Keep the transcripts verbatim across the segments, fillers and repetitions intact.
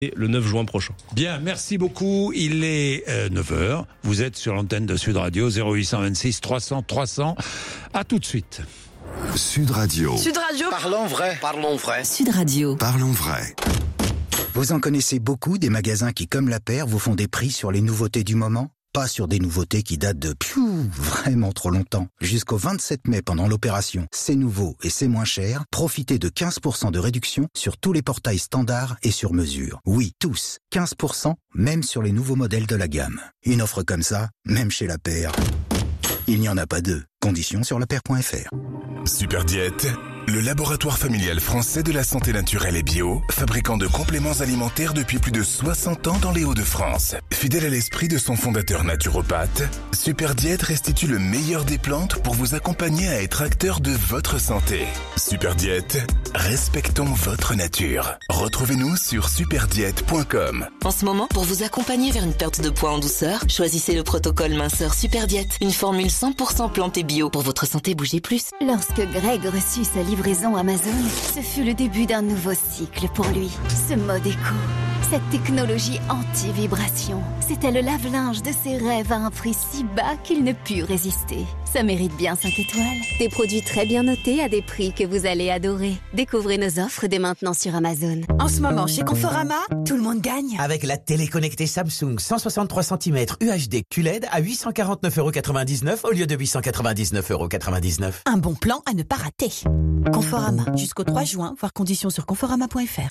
le neuf juin prochain. Bien, merci beaucoup. Il est euh, neuf heures. Vous êtes sur l'antenne de Sud Radio, zéro huit cent vingt-six trois cents trois cents. À tout de suite. Sud Radio. Sud Radio. Parlons vrai. Parlons vrai. Sud Radio. Parlons vrai. Vous en connaissez beaucoup des magasins qui, comme la paire, vous font des prix sur les nouveautés du moment ? Pas sur des nouveautés qui datent de piou, vraiment trop longtemps. Jusqu'au vingt-sept mai, pendant l'opération C'est nouveau et c'est moins cher, profitez de quinze pour cent de réduction sur tous les portails standards et sur mesure. Oui, tous. quinze pour cent, même sur les nouveaux modèles de la gamme. Une offre comme ça, même chez la paire, il n'y en a pas deux. Conditions sur la paire point f r. Super Diète, le laboratoire familial français de la santé naturelle et bio, fabricant de compléments alimentaires depuis plus de soixante ans dans les Hauts-de-France. Fidèle à l'esprit de son fondateur naturopathe, Super Diète restitue le meilleur des plantes pour vous accompagner à être acteur de votre santé. Super Diète, respectons votre nature. Retrouvez-nous sur super diète point com. En ce moment, pour vous accompagner vers une perte de poids en douceur, choisissez le protocole minceur Super Diète, une formule cent pour cent plante et bio pour votre santé. Bougez plus. Lorsque Greg reçut sa livraison Amazon, ce fut le début d'un nouveau cycle pour lui. Ce mode éco, cette technologie anti-vibration, c'était le lave-linge de ses rêves à un prix si bas qu'il ne put résister. Ça mérite bien cinq étoiles. Des produits très bien notés à des prix que vous allez adorer. Découvrez nos offres dès maintenant sur Amazon. En ce moment, chez Conforama, tout le monde gagne. Avec la télé connectée Samsung cent soixante-trois centimètres U H D Q L E D à huit cent quarante-neuf euros quatre-vingt-dix-neuf au lieu de huit cent quatre-vingt-dix-neuf euros quatre-vingt-dix-neuf. Un bon plan à ne pas rater. Conforama, jusqu'au trois juin, voir conditions sur conforama point f r.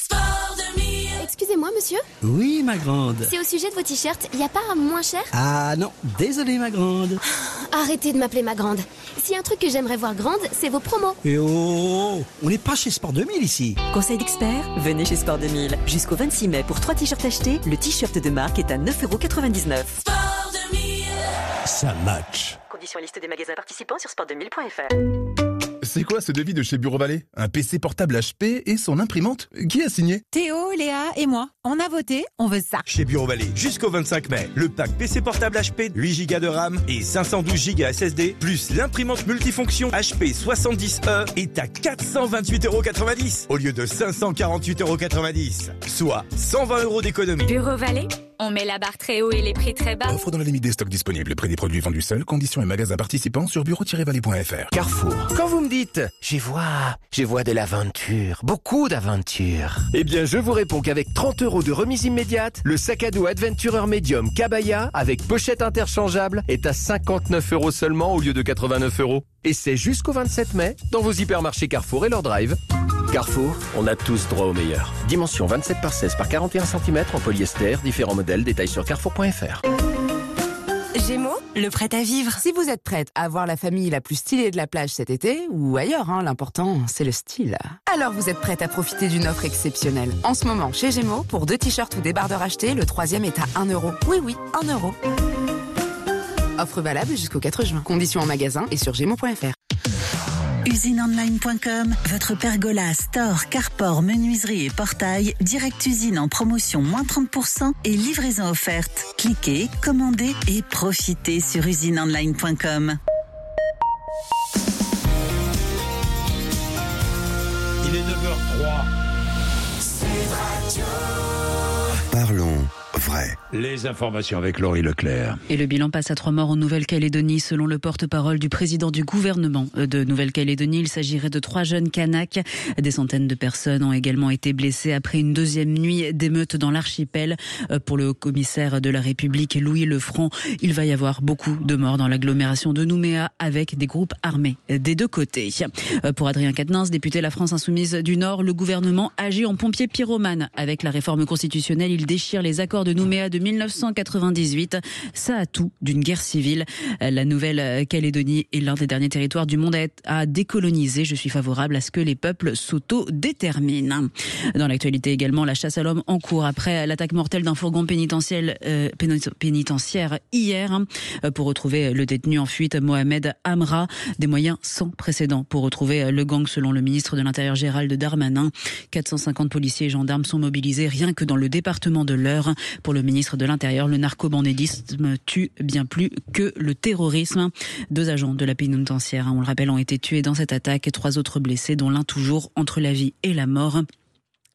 Excusez-moi, monsieur. Oui, ma grande. C'est au sujet de vos t-shirts. Il n'y a pas un moins cher ? Ah non, désolé, ma grande. Arrêtez de m'appeler ma grande. S'il y a un truc que j'aimerais voir grande, c'est vos promos. Et oh, on n'est pas chez Sport deux mille ici. Conseil d'expert, venez chez Sport deux mille. Jusqu'au vingt-six mai, pour trois t-shirts achetés, le t-shirt de marque est à neuf euros quatre-vingt-dix-neuf. Sport deux mille. Ça match. Conditions et liste des magasins participants sur sport deux mille point f r. C'est quoi ce devis de chez Bureau Vallée ? Un P C portable H P et son imprimante ? Qui a signé ? Théo, Léa et moi. On a voté, on veut ça. Chez Bureau Vallée, jusqu'au vingt-cinq mai, le pack P C portable H P, huit giga de RAM et cinq cent douze giga S S D, plus l'imprimante multifonction H P soixante-dix E est à quatre cent vingt-huit euros quatre-vingt-dix au lieu de cinq cent quarante-huit euros quatre-vingt-dix, soit cent vingt euros d'économie. Bureau Vallée, on met la barre très haut et les prix très bas. Offre dans la limite des stocks disponibles. Prix des produits vendus seuls. Conditions et magasins participants sur bureau tiret vallée point f r. Carrefour. Quand vous me dites, j'y vois, j'y vois de l'aventure, beaucoup d'aventure. Eh bien, je vous réponds qu'avec trente euros de remise immédiate, le sac à dos Adventurer Medium Kabaya avec pochette interchangeable est à cinquante-neuf euros seulement au lieu de quatre-vingt-neuf euros. Et c'est jusqu'au vingt-sept mai dans vos hypermarchés Carrefour et leur drive. Carrefour, on a tous droit au meilleur. Dimension vingt-sept par seize par quarante et un centimètres en polyester, différents modèles, détails sur carrefour point f r. Gémeaux, le prêt à vivre. Si vous êtes prête à voir la famille la plus stylée de la plage cet été, ou ailleurs, hein, l'important, c'est le style. Alors vous êtes prête à profiter d'une offre exceptionnelle. En ce moment, chez Gémeaux, pour deux t-shirts ou débardeurs achetés, le troisième est à un euro. Oui, oui, un euro. Offre valable jusqu'au quatre juin. Conditions en magasin et sur gémeaux point f r. usine online point com, votre pergola, store, carport, menuiserie et portail, direct usine en promotion moins trente pour cent et livraison offerte. Cliquez, commandez et profitez sur usine online point com. Il est neuf heures trois. Parlons vrai. Les informations avec Laurie Leclerc. Et le bilan passe à trois morts en Nouvelle-Calédonie. Selon le porte-parole du président du gouvernement de Nouvelle-Calédonie, il s'agirait de trois jeunes Kanaks. Des centaines de personnes ont également été blessées après une deuxième nuit d'émeute dans l'archipel. Pour le commissaire de la République, Louis Lefranc, il va y avoir beaucoup de morts dans l'agglomération de Nouméa avec des groupes armés des deux côtés. Pour Adrien Quatennens, député La France Insoumise du Nord, le gouvernement agit en pompier pyromane. Avec la réforme constitutionnelle, il déchire les accords de Nouméa de mille neuf cent quatre-vingt-dix-huit. Ça a tout d'une guerre civile. La Nouvelle-Calédonie est l'un des derniers territoires du monde à décoloniser. Je suis favorable à ce que les peuples s'autodéterminent. Dans l'actualité également, la chasse à l'homme en cours après l'attaque mortelle d'un fourgon pénitentiaire, euh, pénitentiaire hier pour retrouver le détenu en fuite Mohamed Amra. Des moyens sans précédent pour retrouver le gang selon le ministre de l'Intérieur Gérald Darmanin. quatre cent cinquante policiers et gendarmes sont mobilisés rien que dans le département de l'Eure. Pour le ministre de l'Intérieur, le narco-bandidisme tue bien plus que le terrorisme. Deux agents de la pénitentiaire, on le rappelle, ont été tués dans cette attaque et trois autres blessés, dont l'un toujours entre la vie et la mort.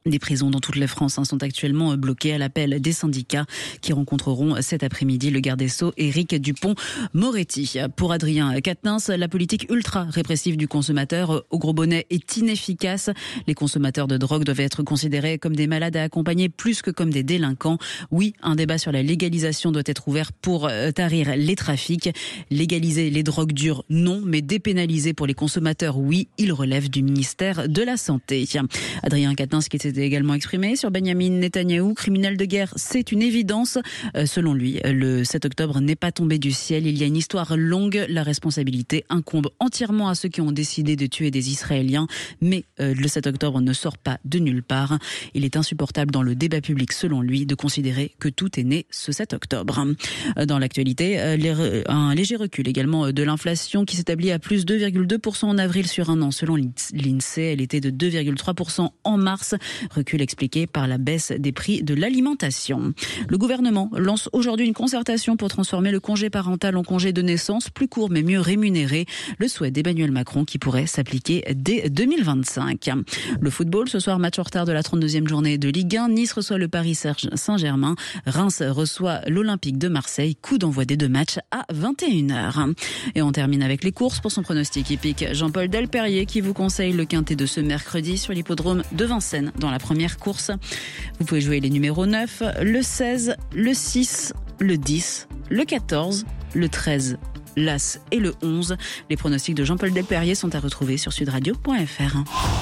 Des prisons dans toute la France hein, sont actuellement bloquées à l'appel des syndicats qui rencontreront cet après-midi le garde des Sceaux Éric Dupond-Moretti. Pour Adrien Quatennens, la politique ultra répressive du consommateur au gros bonnet est inefficace. Les consommateurs de drogue doivent être considérés comme des malades à accompagner plus que comme des délinquants. Oui, un débat sur la légalisation doit être ouvert pour tarir les trafics. Légaliser les drogues dures, non, mais dépénaliser pour les consommateurs, oui, il relève du ministère de la Santé. Adrien Quatennens qui était également exprimé sur Benyamin Netanyahou, criminel de guerre, c'est une évidence. Euh, selon lui, le sept octobre n'est pas tombé du ciel. Il y a une histoire longue. La responsabilité incombe entièrement à ceux qui ont décidé de tuer des Israéliens. Mais euh, le sept octobre ne sort pas de nulle part. Il est insupportable dans le débat public, selon lui, de considérer que tout est né ce sept octobre. Dans l'actualité, euh, les, un léger recul également de l'inflation qui s'établit à plus deux virgule deux pour cent en avril sur un an. Selon l'INSEE, elle était de deux virgule trois pour cent en mars. Recul expliqué par la baisse des prix de l'alimentation. Le gouvernement lance aujourd'hui une concertation pour transformer le congé parental en congé de naissance, plus court mais mieux rémunéré. Le souhait d'Emmanuel Macron qui pourrait s'appliquer dès deux mille vingt-cinq. Le football, ce soir, match en retard de la trente-deuxième journée de Ligue un. Nice reçoit le Paris Saint-Germain. Reims reçoit l'Olympique de Marseille. Coup d'envoi des deux matchs à vingt et une heures. Et on termine avec les courses pour son pronostic hippique. Jean-Paul Delperrier qui vous conseille le quintet de ce mercredi sur l'hippodrome de Vincennes dans la première course. Vous pouvez jouer les numéros neuf, le seize, le six, le dix, le quatorze, le treize, l'As et le onze. Les pronostics de Jean-Paul Delperrier sont à retrouver sur sudradio point f r.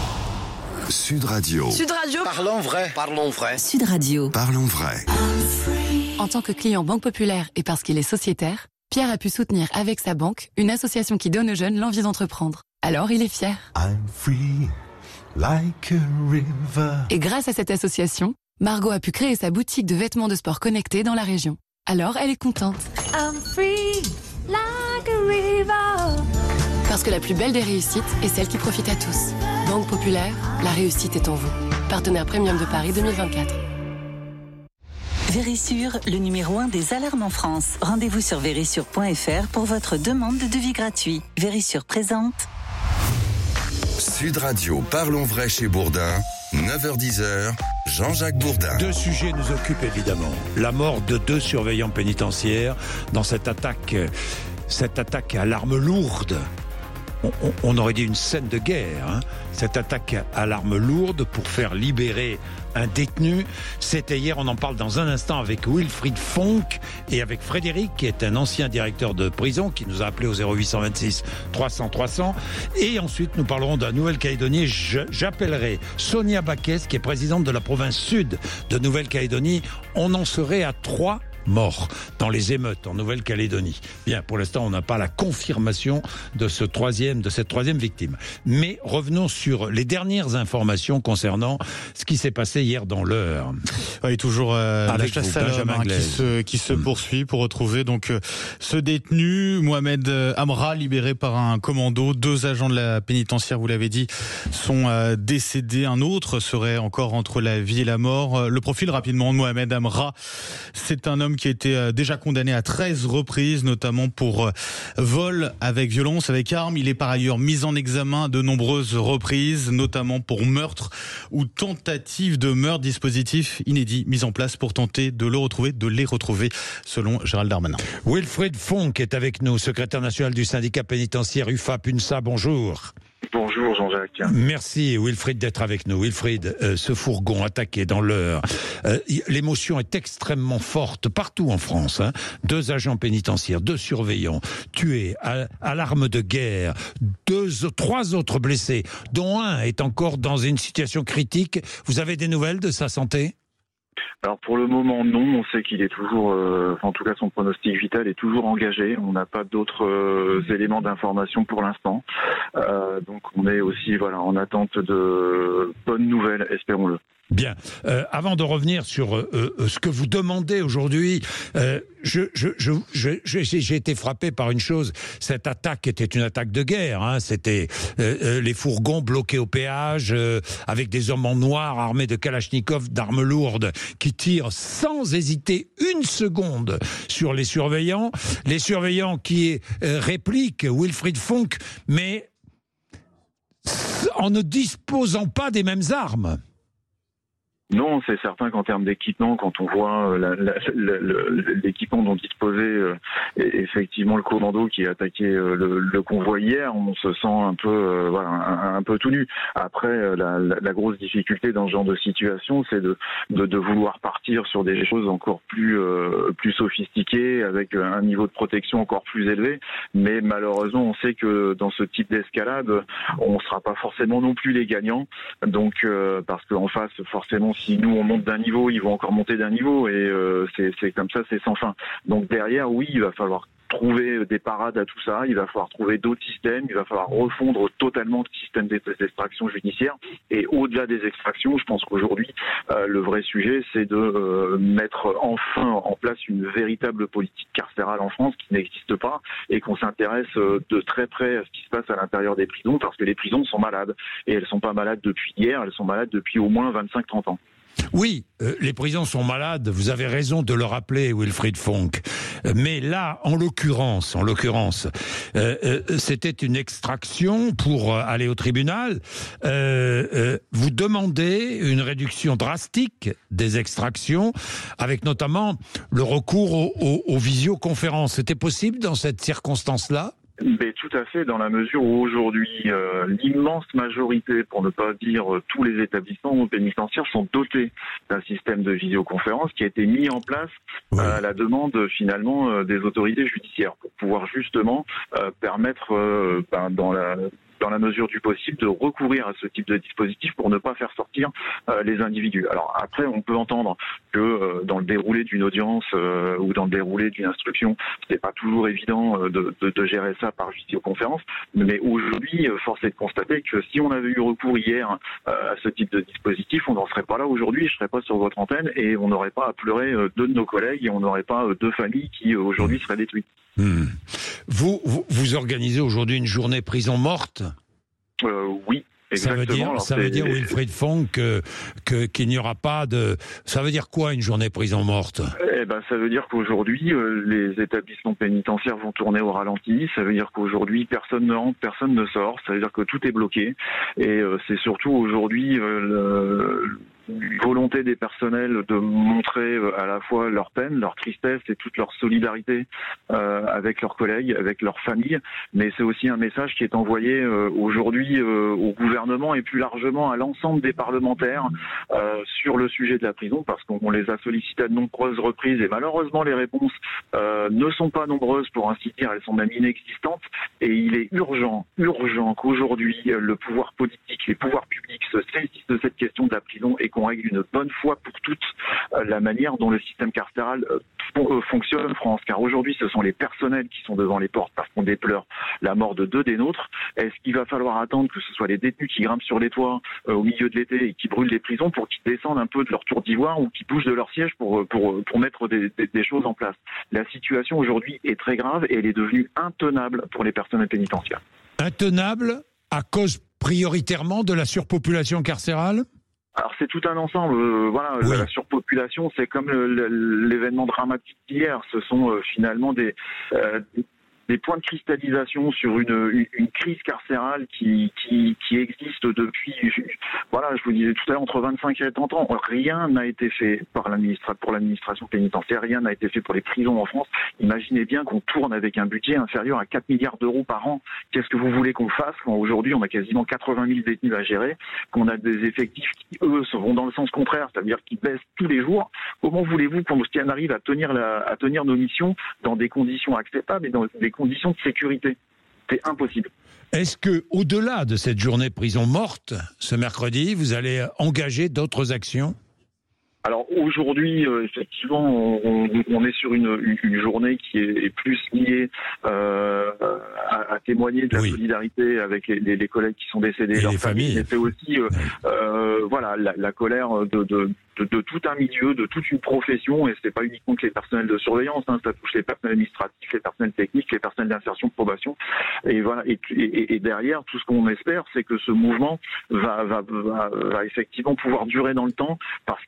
Sud Radio. Sud Radio. Parlons vrai. Parlons vrai. Sud Radio. Parlons vrai. En tant que client Banque Populaire et parce qu'il est sociétaire, Pierre a pu soutenir avec sa banque une association qui donne aux jeunes l'envie d'entreprendre. Alors il est fier. I'm free. Like a river. Et grâce à cette association, Margot a pu créer sa boutique de vêtements de sport connectés dans la région. Alors elle est contente. I'm free like a river. Parce que la plus belle des réussites est celle qui profite à tous. Banque Populaire, la réussite est en vous. Partenaire Premium de Paris deux mille vingt-quatre. Vérissure, le numéro un des alarmes en France. Rendez-vous sur vérissure point f r pour votre demande de devis gratuit. Vérissure présente. Sud Radio, Parlons vrai chez Bourdin, neuf heures dix, Jean-Jacques Bourdin. Deux sujets nous occupent évidemment. La mort de deux surveillants pénitentiaires dans cette attaque, cette attaque à l'arme lourde. On, on, on aurait dit une scène de guerre. Hein. Cette attaque à l'arme lourde pour faire libérer un détenu. C'était hier, on en parle dans un instant avec Wilfried Fonck et avec Frédéric, qui est un ancien directeur de prison, qui nous a appelé au zéro huit cent vingt-six trois cents trois cents. Et ensuite, nous parlerons de la Nouvelle-Calédonie. Je, j'appellerai Sonia Baquès, qui est présidente de la province sud de Nouvelle-Calédonie. On en serait à trois morts dans les émeutes en Nouvelle-Calédonie. Bien, pour l'instant, on n'a pas la confirmation de ce troisième, de cette troisième victime. Mais revenons sur les dernières informations concernant ce qui s'est passé hier dans l'Eure. Oui, toujours euh, la chasse à l'homme hein, qui se, qui se mmh. poursuit pour retrouver donc euh, ce détenu, Mohamed Amra, libéré par un commando. Deux agents de la pénitentiaire, vous l'avez dit, sont euh, décédés. Un autre serait encore entre la vie et la mort. Le profil rapidement de Mohamed Amra, c'est un homme qui a été déjà condamné à treize reprises, notamment pour vol avec violence, avec arme. Il est par ailleurs mis en examen de nombreuses reprises, notamment pour meurtre ou tentative de meurtre. Dispositif inédit mis en place pour tenter de le retrouver, de les retrouver, selon Gérald Darmanin. Wilfried Fonck est avec nous, secrétaire national du syndicat pénitentiaire U F A P U N S A. Bonjour. Bonjour Jean-Jacques. Merci Wilfried d'être avec nous. Wilfried, euh, ce fourgon attaqué dans l'Eure, euh, l'émotion est extrêmement forte partout en France. Hein. Deux agents pénitentiaires, deux surveillants tués à, à l'arme de guerre, deux, trois autres blessés, dont un est encore dans une situation critique. Vous avez des nouvelles de sa santé ? Alors pour le moment non, on sait qu'il est toujours, euh, en tout cas son pronostic vital est toujours engagé. On n'a pas d'autres euh, éléments d'information pour l'instant, euh, donc on est aussi voilà en attente de bonnes nouvelles, espérons-le. Bien. Euh, avant de revenir sur euh, euh, ce que vous demandez aujourd'hui, euh, je, je, je, je, j'ai été frappé par une chose. Cette attaque était une attaque de guerre. Hein. C'était euh, euh, les fourgons bloqués au péage, euh, avec des hommes en noir armés de kalachnikov, d'armes lourdes, qui tirent sans hésiter une seconde sur les surveillants. Les surveillants qui euh, répliquent Wilfried Fonck, mais en ne disposant pas des mêmes armes. Non, c'est certain qu'en termes d'équipement, quand on voit la, la, la, la, l'équipement dont disposait euh, effectivement le commando qui a attaqué euh, le, le convoi hier, on se sent un peu, euh, voilà, un, un peu tout nu. Après, la, la, la grosse difficulté dans ce genre de situation, c'est de, de, de vouloir partir sur des choses encore plus, euh, plus sophistiquées, avec un niveau de protection encore plus élevé. Mais malheureusement, on sait que dans ce type d'escalade, on ne sera pas forcément non plus les gagnants. Donc, euh, parce qu'en face, forcément, si nous on monte d'un niveau, ils vont encore monter d'un niveau, et euh, c'est, c'est comme ça, c'est sans fin. Donc derrière, oui, il va falloir trouver des parades à tout ça, il va falloir trouver d'autres systèmes, il va falloir refondre totalement le système d'extraction judiciaire. Et au-delà des extractions, je pense qu'aujourd'hui, euh, le vrai sujet, c'est de euh, mettre enfin en place une véritable politique carcérale en France qui n'existe pas, et qu'on s'intéresse euh, de très près à ce qui se passe à l'intérieur des prisons, parce que les prisons sont malades. Et elles sont pas malades depuis hier, elles sont malades depuis au moins vingt-cinq trente ans. Oui, euh, les prisons sont malades, vous avez raison de le rappeler, Wilfried Fonck. Mais là, en l'occurrence, en l'occurrence, euh, euh, c'était une extraction pour euh, aller au tribunal. Euh, euh, vous demandez une réduction drastique des extractions, avec notamment le recours aux, aux, aux visioconférences. C'était possible dans cette circonstance-là ? Mais tout à fait, dans la mesure où aujourd'hui, euh, l'immense majorité, pour ne pas dire euh, tous les établissements pénitentiaires, sont dotés d'un système de visioconférence qui a été mis en place euh, à la demande finalement euh, des autorités judiciaires, pour pouvoir justement euh, permettre, euh, ben, dans la... dans la mesure du possible, de recourir à ce type de dispositif pour ne pas faire sortir euh, les individus. Alors après, on peut entendre que euh, dans le déroulé d'une audience euh, ou dans le déroulé d'une instruction, c'est pas toujours évident euh, de, de, de gérer ça par visioconférence, mais aujourd'hui, euh, force est de constater que si on avait eu recours hier euh, à ce type de dispositif, on n'en serait pas là aujourd'hui, je serais pas sur votre antenne, et on n'aurait pas à pleurer euh, deux de nos collègues, et on n'aurait pas euh, deux familles qui euh, aujourd'hui seraient détruites. Mmh. Vous, vous, vous organisez aujourd'hui une journée prison morte ? euh, Oui. Exactement. Ça veut dire, Alors, ça veut dire Wilfried Fonck, que, que, qu'il n'y aura pas de... Ça veut dire quoi, une journée prison morte ? Eh ben, ça veut dire qu'aujourd'hui, euh, les établissements pénitentiaires vont tourner au ralenti. Ça veut dire qu'aujourd'hui, personne ne rentre, personne ne sort. Ça veut dire que tout est bloqué. Et euh, c'est surtout aujourd'hui euh, le... volonté des personnels de montrer à la fois leur peine, leur tristesse et toute leur solidarité euh, avec leurs collègues, avec leurs familles, mais c'est aussi un message qui est envoyé euh, aujourd'hui euh, au gouvernement et plus largement à l'ensemble des parlementaires euh, sur le sujet de la prison, parce qu'on les a sollicités à de nombreuses reprises et malheureusement les réponses euh, ne sont pas nombreuses, pour ainsi dire, elles sont même inexistantes, et il est urgent, urgent qu'aujourd'hui le pouvoir politique, les pouvoirs publics se saisissent de cette question de la prison et qu'on règle une bonne fois pour toutes euh, la manière dont le système carcéral euh, fon- euh, fonctionne en France. Car aujourd'hui, ce sont les personnels qui sont devant les portes parce qu'on déplore la mort de deux des nôtres. Est-ce qu'il va falloir attendre que ce soit les détenus qui grimpent sur les toits euh, au milieu de l'été et qui brûlent les prisons pour qu'ils descendent un peu de leur tour d'ivoire ou qu'ils bougent de leur siège pour, pour, pour mettre des, des, des choses en place ? La situation aujourd'hui est très grave et elle est devenue intenable pour les personnels pénitentiaires. Intenable à cause prioritairement de la surpopulation carcérale ? Alors c'est tout un ensemble, euh, voilà, oui. La surpopulation, c'est comme le, le, l'événement dramatique d'hier, ce sont euh, finalement des, euh, des points de cristallisation sur une, une, une crise carcérale qui, qui, qui existe depuis, voilà, je vous disais tout à l'heure, entre vingt-cinq et trente ans. Rien n'a été fait par l'administra- pour l'administration pénitentiaire, rien n'a été fait pour les prisons en France. Imaginez bien qu'on tourne avec un budget inférieur à quatre milliards d'euros par an. Qu'est-ce que vous voulez qu'on fasse quand aujourd'hui on a quasiment quatre-vingt mille détenus à gérer, qu'on a des effectifs qui, eux, vont dans le sens contraire, c'est-à-dire qu'ils baissent tous les jours? Comment voulez-vous qu'on arrive à tenir, la, à tenir nos missions dans des conditions acceptables et dans des conditions de sécurité? C'est impossible. Est-ce que, au-delà de cette journée prison morte, ce mercredi, vous allez engager d'autres actions ? Alors aujourd'hui, euh, effectivement, on, on est sur une, une, une journée qui est, est plus liée euh, à, à témoigner de la oui. solidarité avec les, les, les collègues qui sont décédés, et leurs familles. Mais c'est aussi, euh, euh, voilà, la, la colère de, de, de, de tout un milieu, de toute une profession, et c'est pas uniquement que les personnels de surveillance, hein, ça touche les personnels administratifs, les personnels techniques, les personnels d'insertion, de probation, et voilà. Et, et, et derrière, tout ce qu'on espère, c'est que ce mouvement va, va, va, va effectivement pouvoir durer dans le temps, parce que euh,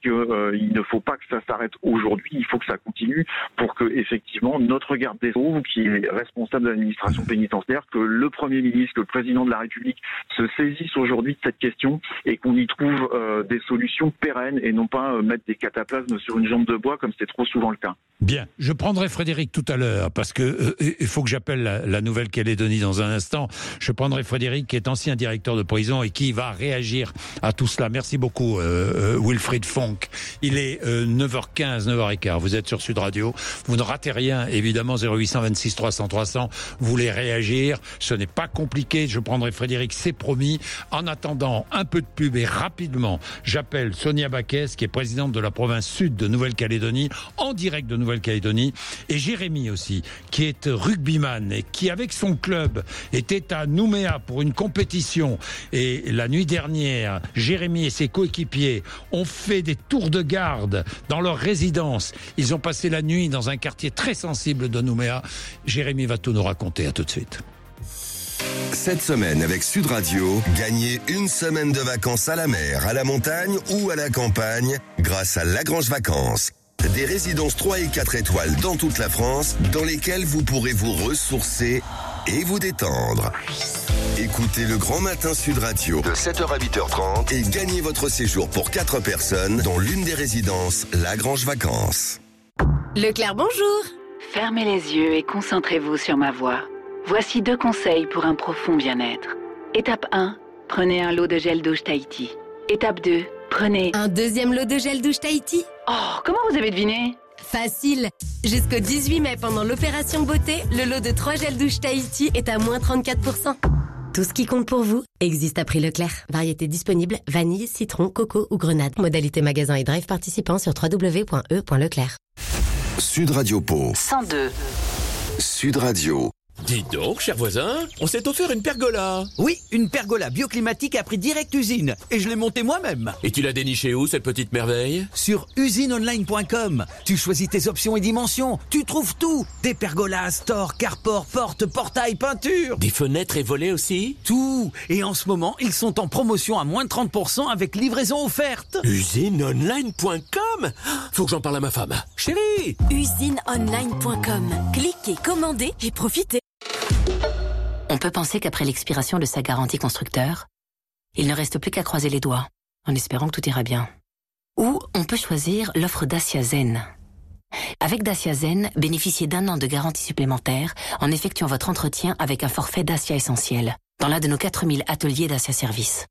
euh, il ne faut pas que ça s'arrête aujourd'hui, il faut que ça continue pour que effectivement notre garde des Sceaux, qui est responsable de l'administration pénitentiaire, que le Premier ministre, que le Président de la République se saisissent aujourd'hui de cette question et qu'on y trouve euh, des solutions pérennes et non pas euh, mettre des cataplasmes sur une jambe de bois comme c'est trop souvent le cas. Bien, je prendrai Frédéric tout à l'heure parce que euh, il faut que j'appelle la, la Nouvelle-Calédonie dans un instant. Je prendrai Frédéric qui est ancien directeur de prison et qui va réagir à tout cela. Merci beaucoup euh, euh, Wilfried Fonck. Il est euh, neuf heures quinze, neuf heures quinze. Vous êtes sur Sud Radio. Vous ne ratez rien, évidemment. zéro huit deux six trois cents trois cents. Vous voulez réagir. Ce n'est pas compliqué. Je prendrai Frédéric, c'est promis. En attendant, un peu de pub et rapidement, j'appelle Sonia Baquès qui est présidente de la province sud de Nouvelle-Calédonie, en direct de Nouvelle-Calédonie, et Jérémy aussi, qui est rugbyman et qui, avec son club, était à Nouméa pour une compétition. Et la nuit dernière, Jérémy et ses coéquipiers ont fait des tours de garde dans leur résidence. Ils ont passé la nuit dans un quartier très sensible de Nouméa. Jérémy va tout nous raconter. À tout de suite. Cette semaine avec Sud Radio, gagnez une semaine de vacances à la mer, à la montagne ou à la campagne grâce à Lagrange Vacances. Des résidences trois et quatre étoiles dans toute la France, dans lesquelles vous pourrez vous ressourcer et vous détendre. Écoutez le Grand Matin Sud Radio de sept heures à huit heures trente et gagnez votre séjour pour quatre personnes dans l'une des résidences Lagrange Vacances. Leclerc, bonjour. Fermez les yeux et concentrez-vous sur ma voix. Voici deux conseils pour un profond bien-être. Étape un, prenez un lot de gel douche Tahiti. Étape deux, prenez... Un deuxième lot de gel douche Tahiti. Oh, comment vous avez deviné? Facile. Jusqu'au dix-huit mai, pendant l'opération beauté, le lot de trois gels douche Tahiti est à moins trente-quatre pour cent. Tout ce qui compte pour vous existe à prix Leclerc. Variété disponible, vanille, citron, coco ou grenade. Modalité magasin et drive participant sur w w w point e point leclerc. Sud Radio Pau. cent deux. Sud Radio. Dites donc, cher voisin, on s'est offert une pergola. Oui, une pergola bioclimatique à prix direct usine. Et je l'ai montée moi-même. Et tu l'as dénichée où, cette petite merveille? Sur usine online point com. Tu choisis tes options et dimensions. Tu trouves tout. Des pergolas, stores, carports, portes, portails, peintures. Des fenêtres et volets aussi? Tout. Et en ce moment, ils sont en promotion à moins de trente pour cent avec livraison offerte. usine online point com. Faut que j'en parle à ma femme. Chérie! usine online point com. Cliquez, commandez et profitez. On peut penser qu'après l'expiration de sa garantie constructeur, il ne reste plus qu'à croiser les doigts, en espérant que tout ira bien. Ou on peut choisir l'offre Dacia Zen. Avec Dacia Zen, bénéficiez d'un an de garantie supplémentaire en effectuant votre entretien avec un forfait Dacia Essentiel, dans l'un de nos quatre mille ateliers Dacia Service.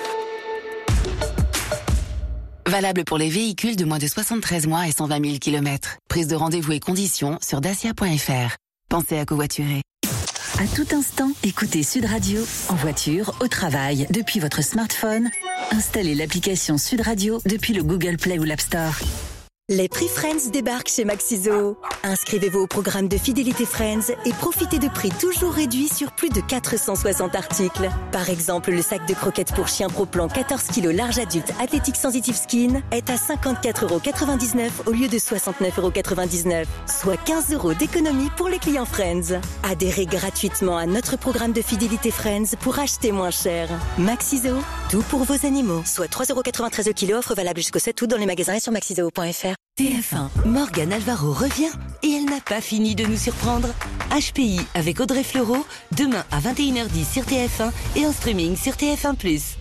Valable pour les véhicules de moins de soixante-treize mois et cent vingt mille kilomètres. Prise de rendez-vous et conditions sur dacia point f r. Pensez à covoiturer. À tout instant, écoutez Sud Radio, en voiture, au travail, depuis votre smartphone. Installez l'application Sud Radio depuis le Google Play ou l'App Store. Les prix Friends débarquent chez Maxiso. Inscrivez-vous au programme de fidélité Friends et profitez de prix toujours réduits sur plus de quatre cent soixante articles. Par exemple, le sac de croquettes pour chien Pro Plan quatorze kilos large adulte Athletic Sensitive Skin est à cinquante-quatre euros quatre-vingt-dix-neuf au lieu de soixante-neuf euros quatre-vingt-dix-neuf, soit quinze euros d'économie pour les clients Friends. Adhérez gratuitement à notre programme de fidélité Friends pour acheter moins cher. Maxiso, tout pour vos animaux. Soit trois euros quatre-vingt-treize au kilo, offre valable jusqu'au sept août dans les magasins et sur maxiso point f r. T F un, Morgane Alvaro revient et elle n'a pas fini de nous surprendre. H P I avec Audrey Fleurot, demain à vingt et une heures dix sur T F un et en streaming sur T F un plus.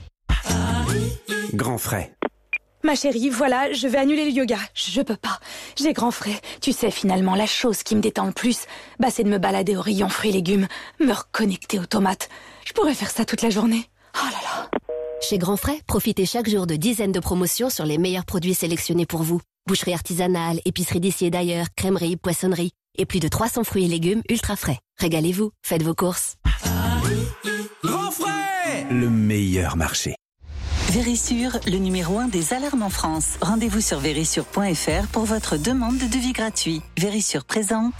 Grand frais. Ma chérie, voilà, je vais annuler le yoga. Je peux pas. J'ai grand frais. Tu sais, finalement, la chose qui me détend le plus, bah, c'est de me balader au rayon fruits et légumes, me reconnecter aux tomates. Je pourrais faire ça toute la journée. Oh là là. Chez Grand Frais, profitez chaque jour de dizaines de promotions sur les meilleurs produits sélectionnés pour vous. Boucherie artisanale, épicerie d'ici et d'ailleurs, crèmerie, poissonnerie et plus de trois cents fruits et légumes ultra frais. Régalez-vous, faites vos courses. Grand frais, le meilleur marché. Vérissure, le numéro un des alarmes en France. Rendez-vous sur vérissure point f r pour votre demande de devis gratuit. Vérissure présente.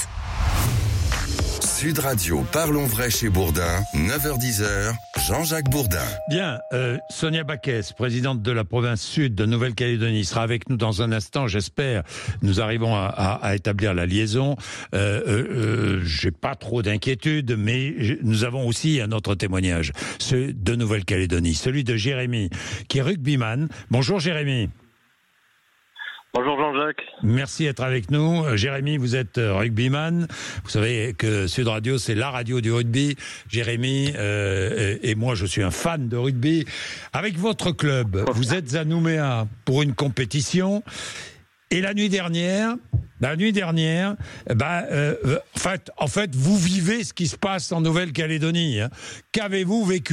Sud Radio, parlons vrai chez Bourdin, neuf heures dix, Jean-Jacques Bourdin. Bien, euh, Sonia Baquès, présidente de la province sud de Nouvelle-Calédonie, sera avec nous dans un instant, j'espère. Nous arrivons à, à, à établir la liaison. Euh, euh, euh, j'ai pas trop d'inquiétude, mais nous avons aussi un autre témoignage, celui de Nouvelle-Calédonie, celui de Jérémy, qui est rugbyman. Bonjour Jérémy. Bonjour Jean-Jacques. Merci d'être avec nous. Jérémy, vous êtes rugbyman. Vous savez que Sud Radio, c'est la radio du rugby. Jérémy euh, et moi, je suis un fan de rugby. Avec votre club, vous êtes à Nouméa pour une compétition. Et la nuit dernière, la nuit dernière, bah, euh, en fait, en fait, vous vivez ce qui se passe en Nouvelle-Calédonie. Hein. Qu'avez-vous vécu ?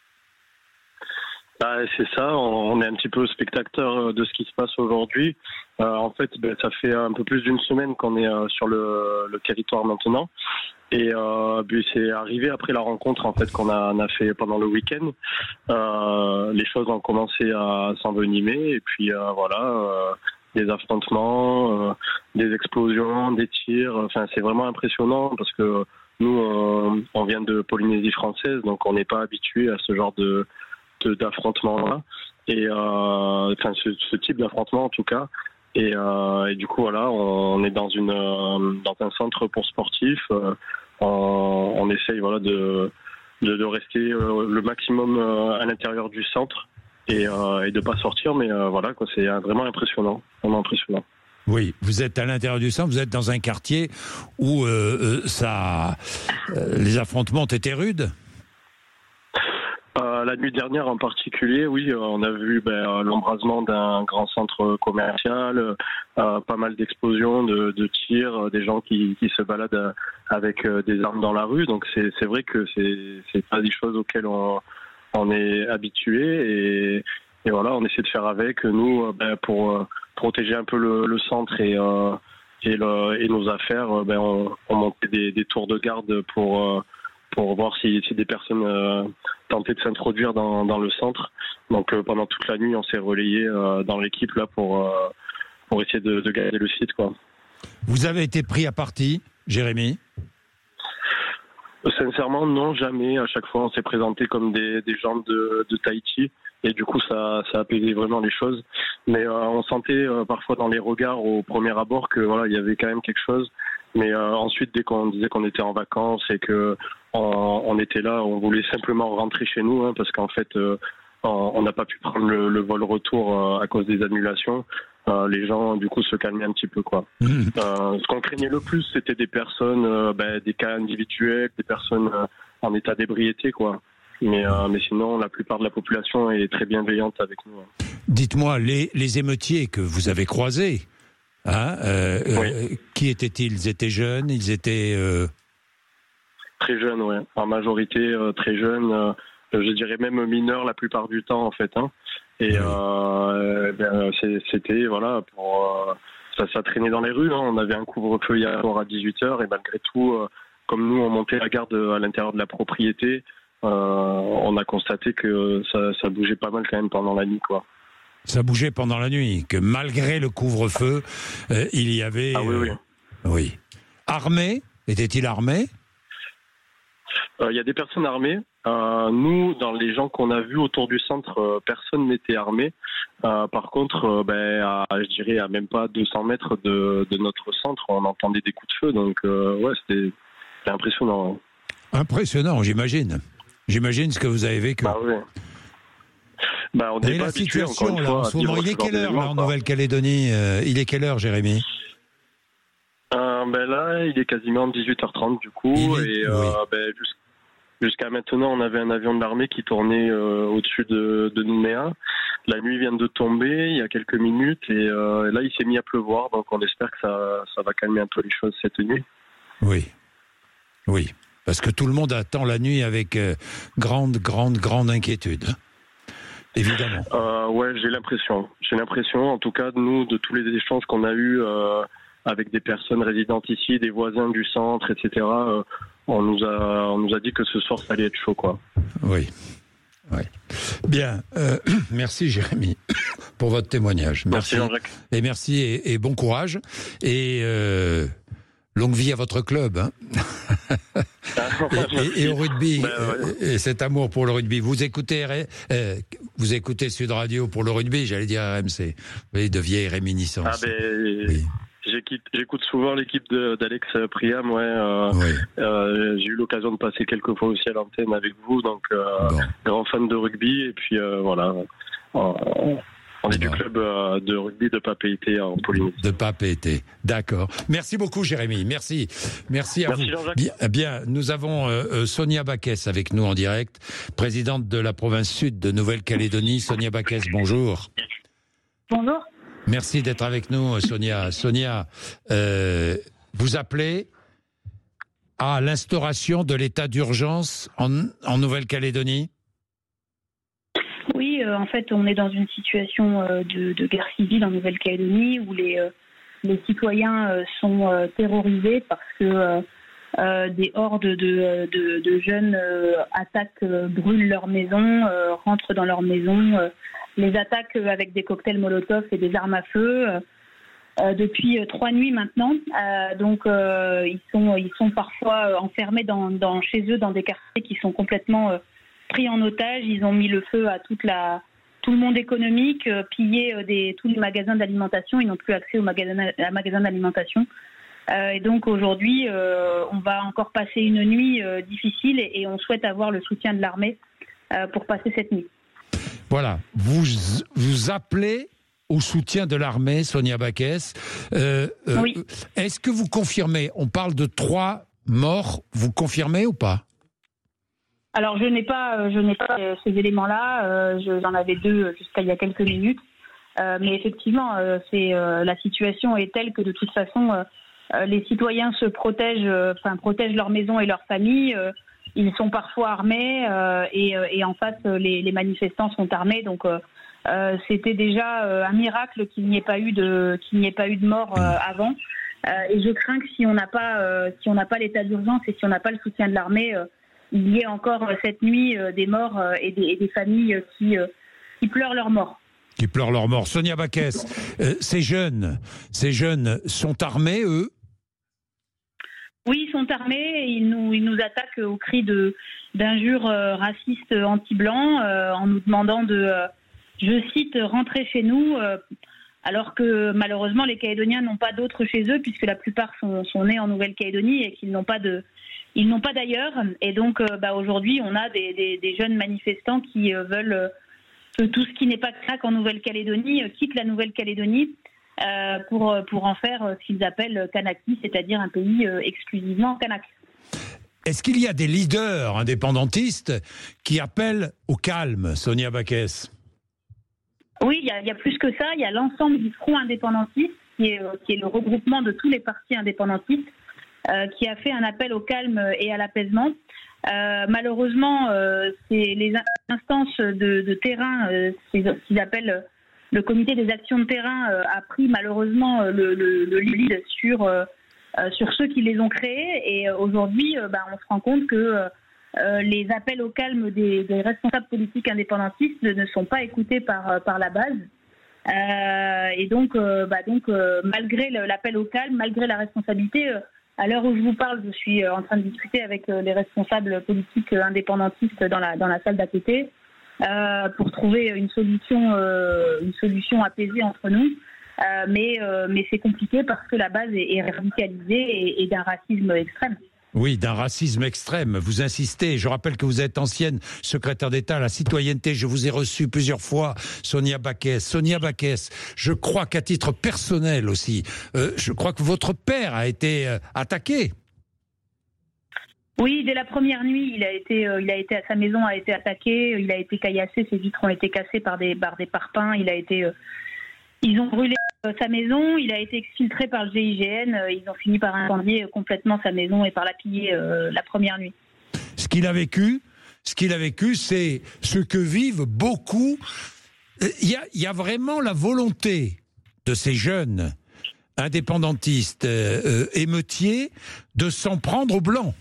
Bah, c'est ça, on est un petit peu spectateur de ce qui se passe aujourd'hui. Euh, en fait, ben, ça fait un peu plus d'une semaine qu'on est euh, sur le, le territoire maintenant. Et euh, ben, c'est arrivé après la rencontre en fait qu'on a, on a fait pendant le week-end. Euh, les choses ont commencé à s'envenimer et puis euh, voilà, euh, des affrontements, euh, des explosions, des tirs. Enfin, c'est vraiment impressionnant parce que nous, on, on vient de Polynésie française, donc on n'est pas habitué à ce genre de d'affrontement là et euh, enfin ce, ce type d'affrontement en tout cas et, euh, et du coup voilà on est dans une euh, dans un centre pour sportifs euh, on, on essaye voilà de de, de rester euh, le maximum euh, à l'intérieur du centre et, euh, et de pas sortir mais euh, voilà quoi c'est vraiment impressionnant vraiment impressionnant. Oui, vous êtes à l'intérieur du centre, vous êtes dans un quartier où euh, ça euh, les affrontements ont été rudes. Euh, la nuit dernière en particulier, oui, euh, on a vu ben, l'embrasement d'un grand centre commercial, euh, pas mal d'explosions, de, de tirs, des gens qui, qui se baladent avec euh, des armes dans la rue. Donc c'est, c'est vrai que c'est, c'est pas des choses auxquelles on, on est habitué et, et voilà, on essaie de faire avec nous ben, pour euh, protéger un peu le, le centre et, euh, et, le, et nos affaires. Ben, on, on montait des, des tours de garde pour euh, pour voir si, si des personnes euh, tentaient de s'introduire dans, dans le centre. Donc euh, pendant toute la nuit, on s'est relayé euh, dans l'équipe là pour, euh, pour essayer de, de garder le site, quoi. Vous avez été pris à partie, Jérémy ? Sincèrement, non, jamais. À chaque fois, on s'est présenté comme des, des gens de, de Tahiti. Et du coup, ça, ça apaisait vraiment les choses. Mais euh, on sentait euh, parfois dans les regards au premier abord que voilà, il y avait quand même quelque chose. Mais euh, ensuite, dès qu'on disait qu'on était en vacances et que on, on était là, on voulait simplement rentrer chez nous, hein, parce qu'en fait, euh, on n'a pas pu prendre le, le vol retour euh, à cause des annulations. Euh, les gens, du coup, se calmaient un petit peu, quoi. Mmh. Euh, ce qu'on craignait le plus, c'était des personnes, euh, ben, des cas individuels, des personnes euh, en état d'ébriété, quoi. Mais, euh, mais sinon, la plupart de la population est très bienveillante avec nous. Hein. Dites-moi, les, les émeutiers que vous avez croisés, hein, euh, oui. euh, qui étaient-ils ? Ils étaient jeunes, ils étaient... Euh... Très jeunes, oui. En majorité, euh, très jeunes. Euh, je dirais même mineurs la plupart du temps, en fait. Hein. Et oui. euh, ben, c'était, voilà, pour, euh, ça, ça traînait dans les rues. Hein. On avait un couvre-feu hier soir à dix-huit heures et malgré tout, euh, comme nous, on montait la garde à l'intérieur de la propriété, euh, on a constaté que ça, ça bougeait pas mal quand même pendant la nuit, quoi. Ça bougeait pendant la nuit, que malgré le couvre-feu, euh, il y avait... Ah oui, oui. Euh, oui. Armés ? Était-il armé ? Il euh, y a des personnes armées. Euh, nous, dans les gens qu'on a vus autour du centre, euh, personne n'était armé. Euh, par contre, euh, ben, à, je dirais à même pas deux cents mètres de, de notre centre, on entendait des coups de feu. Donc, euh, ouais, c'était, c'était impressionnant. Impressionnant, j'imagine. J'imagine ce que vous avez vécu. Bah oui. Bah, on est pas la situation, là, en ce moment, il est quelle heure, là, en Nouvelle-Calédonie euh, Il est quelle heure, Jérémy euh, ben Là, il est quasiment dix-huit heures trente, du coup. Est... Et euh, oui. ben, jusqu'à maintenant, on avait un avion de l'armée qui tournait euh, au-dessus de, de Nouméa. La nuit vient de tomber, il y a quelques minutes, et euh, là, il s'est mis à pleuvoir. Donc, on espère que ça, ça va calmer un peu les choses cette nuit. Oui, oui. Parce que tout le monde attend la nuit avec euh, grande, grande, grande inquiétude. Évidemment. Euh, ouais, j'ai l'impression. J'ai l'impression, en tout cas, nous, de tous les échanges qu'on a eus euh, avec des personnes résidentes ici, des voisins du centre, et cetera, euh, on nous a, on nous a dit que ce soir, ça allait être chaud, quoi. Oui. Oui. Bien. Euh, merci, Jérémy, pour votre témoignage. Merci, merci Jean-Jacques. Et merci et, et bon courage. Et euh, longue vie à votre club. Hein. et, et, et au rugby, ben, ouais. et cet amour pour le rugby. Vous écoutez, euh, vous écoutez Sud Radio pour le rugby, j'allais dire R M C. Oui, de vieilles réminiscences. Ah ben, oui. j'écoute, j'écoute souvent l'équipe de, d'Alex Priam. Ouais, euh, oui. euh, j'ai eu l'occasion de passer quelques fois aussi à l'antenne avec vous, donc euh, bon. grand fan de rugby. Et puis euh, voilà. Euh, On est du club euh, de rugby de Papeete en Polynésie. De Papeete, d'accord. Merci beaucoup Jérémy, merci. Merci à Merci vous. Jean-Jacques. Bien, bien, nous avons euh, Sonia Baquès avec nous en direct, présidente de la province sud de Nouvelle-Calédonie. Sonia Baquès, bonjour. Bonjour. Merci d'être avec nous Sonia. Sonia, euh, vous appelez à l'instauration de l'état d'urgence en, en Nouvelle-Calédonie ? Oui, euh, en fait, on est dans une situation euh, de, de guerre civile en Nouvelle-Calédonie où les, euh, les citoyens euh, sont euh, terrorisés parce que euh, euh, des hordes de, de, de jeunes euh, attaquent, euh, brûlent leurs maisons, euh, rentrent dans leurs maisons, euh, les attaquent avec des cocktails Molotov et des armes à feu. Euh, Euh, depuis euh, trois nuits maintenant, euh, donc euh, ils sont ils sont parfois euh, enfermés dans, dans chez eux dans des quartiers qui sont complètement euh, pris en otage. Ils ont mis le feu à toute la tout le monde économique, euh, pillé euh, des tous les magasins d'alimentation. Ils n'ont plus accès aux magasins à magasins d'alimentation. Euh, et donc aujourd'hui, euh, on va encore passer une nuit euh, difficile et, et on souhaite avoir le soutien de l'armée euh, pour passer cette nuit. Voilà, vous vous appelez au soutien de l'armée, Sonia Baquès. Euh, euh, oui. Est-ce que vous confirmez, on parle de trois morts, vous confirmez ou pas ? Alors je n'ai pas, je n'ai pas ces éléments-là, euh, j'en avais deux jusqu'à il y a quelques minutes, euh, mais effectivement, euh, c'est, euh, la situation est telle que de toute façon, euh, les citoyens se protègent, euh, enfin protègent leur maison et leur famille, euh, ils sont parfois armés euh, et, et en face, les, les manifestants sont armés, donc euh, Euh, c'était déjà euh, un miracle qu'il n'y ait pas eu de qu'il n'y ait pas eu de mort euh, avant. Euh, et je crains que si on n'a pas euh, si on n'a pas l'état d'urgence et si on n'a pas le soutien de l'armée, euh, il y ait encore euh, cette nuit euh, des morts euh, et, des, et des familles euh, qui euh, qui pleurent leur mort. Qui pleurent leur mort. Sonia Baquès, euh, ces jeunes, ces jeunes sont armés, eux ? Oui, ils sont armés et ils nous ils nous attaquent au cri de d'injures euh, racistes anti-blancs euh, en nous demandant de euh, je cite, rentrer chez nous, euh, alors que malheureusement les Calédoniens n'ont pas d'autres chez eux, puisque la plupart sont, sont nés en Nouvelle-Calédonie et qu'ils n'ont pas de, ils n'ont pas d'ailleurs. Et donc, euh, bah, aujourd'hui, on a des, des, des jeunes manifestants qui euh, veulent euh, que tout ce qui n'est pas Kanak en Nouvelle-Calédonie euh, quitte la Nouvelle-Calédonie euh, pour, pour en faire euh, ce qu'ils appellent Kanaki, c'est-à-dire un pays euh, exclusivement Kanak. Est-ce qu'il y a des leaders indépendantistes qui appellent au calme, Sonia Baquès ? Oui, il y, a, il y a plus que ça. Il y a l'ensemble du Front indépendantiste, qui est, qui est le regroupement de tous les partis indépendantistes, euh, qui a fait un appel au calme et à l'apaisement. Euh, malheureusement, euh, c'est les instances de, de terrain, euh, c'est ce qu'ils appellent le comité des actions de terrain, euh, a pris malheureusement le, le, le lead sur, euh, sur ceux qui les ont créés. Et aujourd'hui, euh, bah, on se rend compte que euh, Euh, les appels au calme des, des responsables politiques indépendantistes ne sont pas écoutés par, par la base. Euh, et donc, euh, bah donc euh, malgré le, l'appel au calme, malgré la responsabilité, euh, à l'heure où je vous parle, je suis euh, en train de discuter avec euh, les responsables politiques euh, indépendantistes dans la, dans la salle d'à côté euh, pour trouver une solution, euh, une solution apaisée entre nous. Euh, mais, euh, mais c'est compliqué parce que la base est, est radicalisée et, et d'un racisme extrême. Oui, d'un racisme extrême. Vous insistez. Je rappelle que vous êtes ancienne secrétaire d'État à la citoyenneté. Je vous ai reçu plusieurs fois, Sonia Baquès. Sonia Baquès, je crois qu'à titre personnel aussi, euh, je crois que votre père a été euh, attaqué. Oui, dès la première nuit, il a été, euh, il a été, sa maison a été attaquée. Il a été caillassé. Ses vitres ont été cassées par des, par des parpaings. Il a été, euh, ils ont brûlé sa maison, il a été exfiltré par le G I G N, ils ont fini par incendier complètement sa maison et par la piller euh, la première nuit. Ce qu'il a vécu, ce qu'il a vécu, c'est ce que vivent beaucoup. Il y a, il y a vraiment la volonté de ces jeunes indépendantistes, euh, émeutiers, de s'en prendre aux Blancs.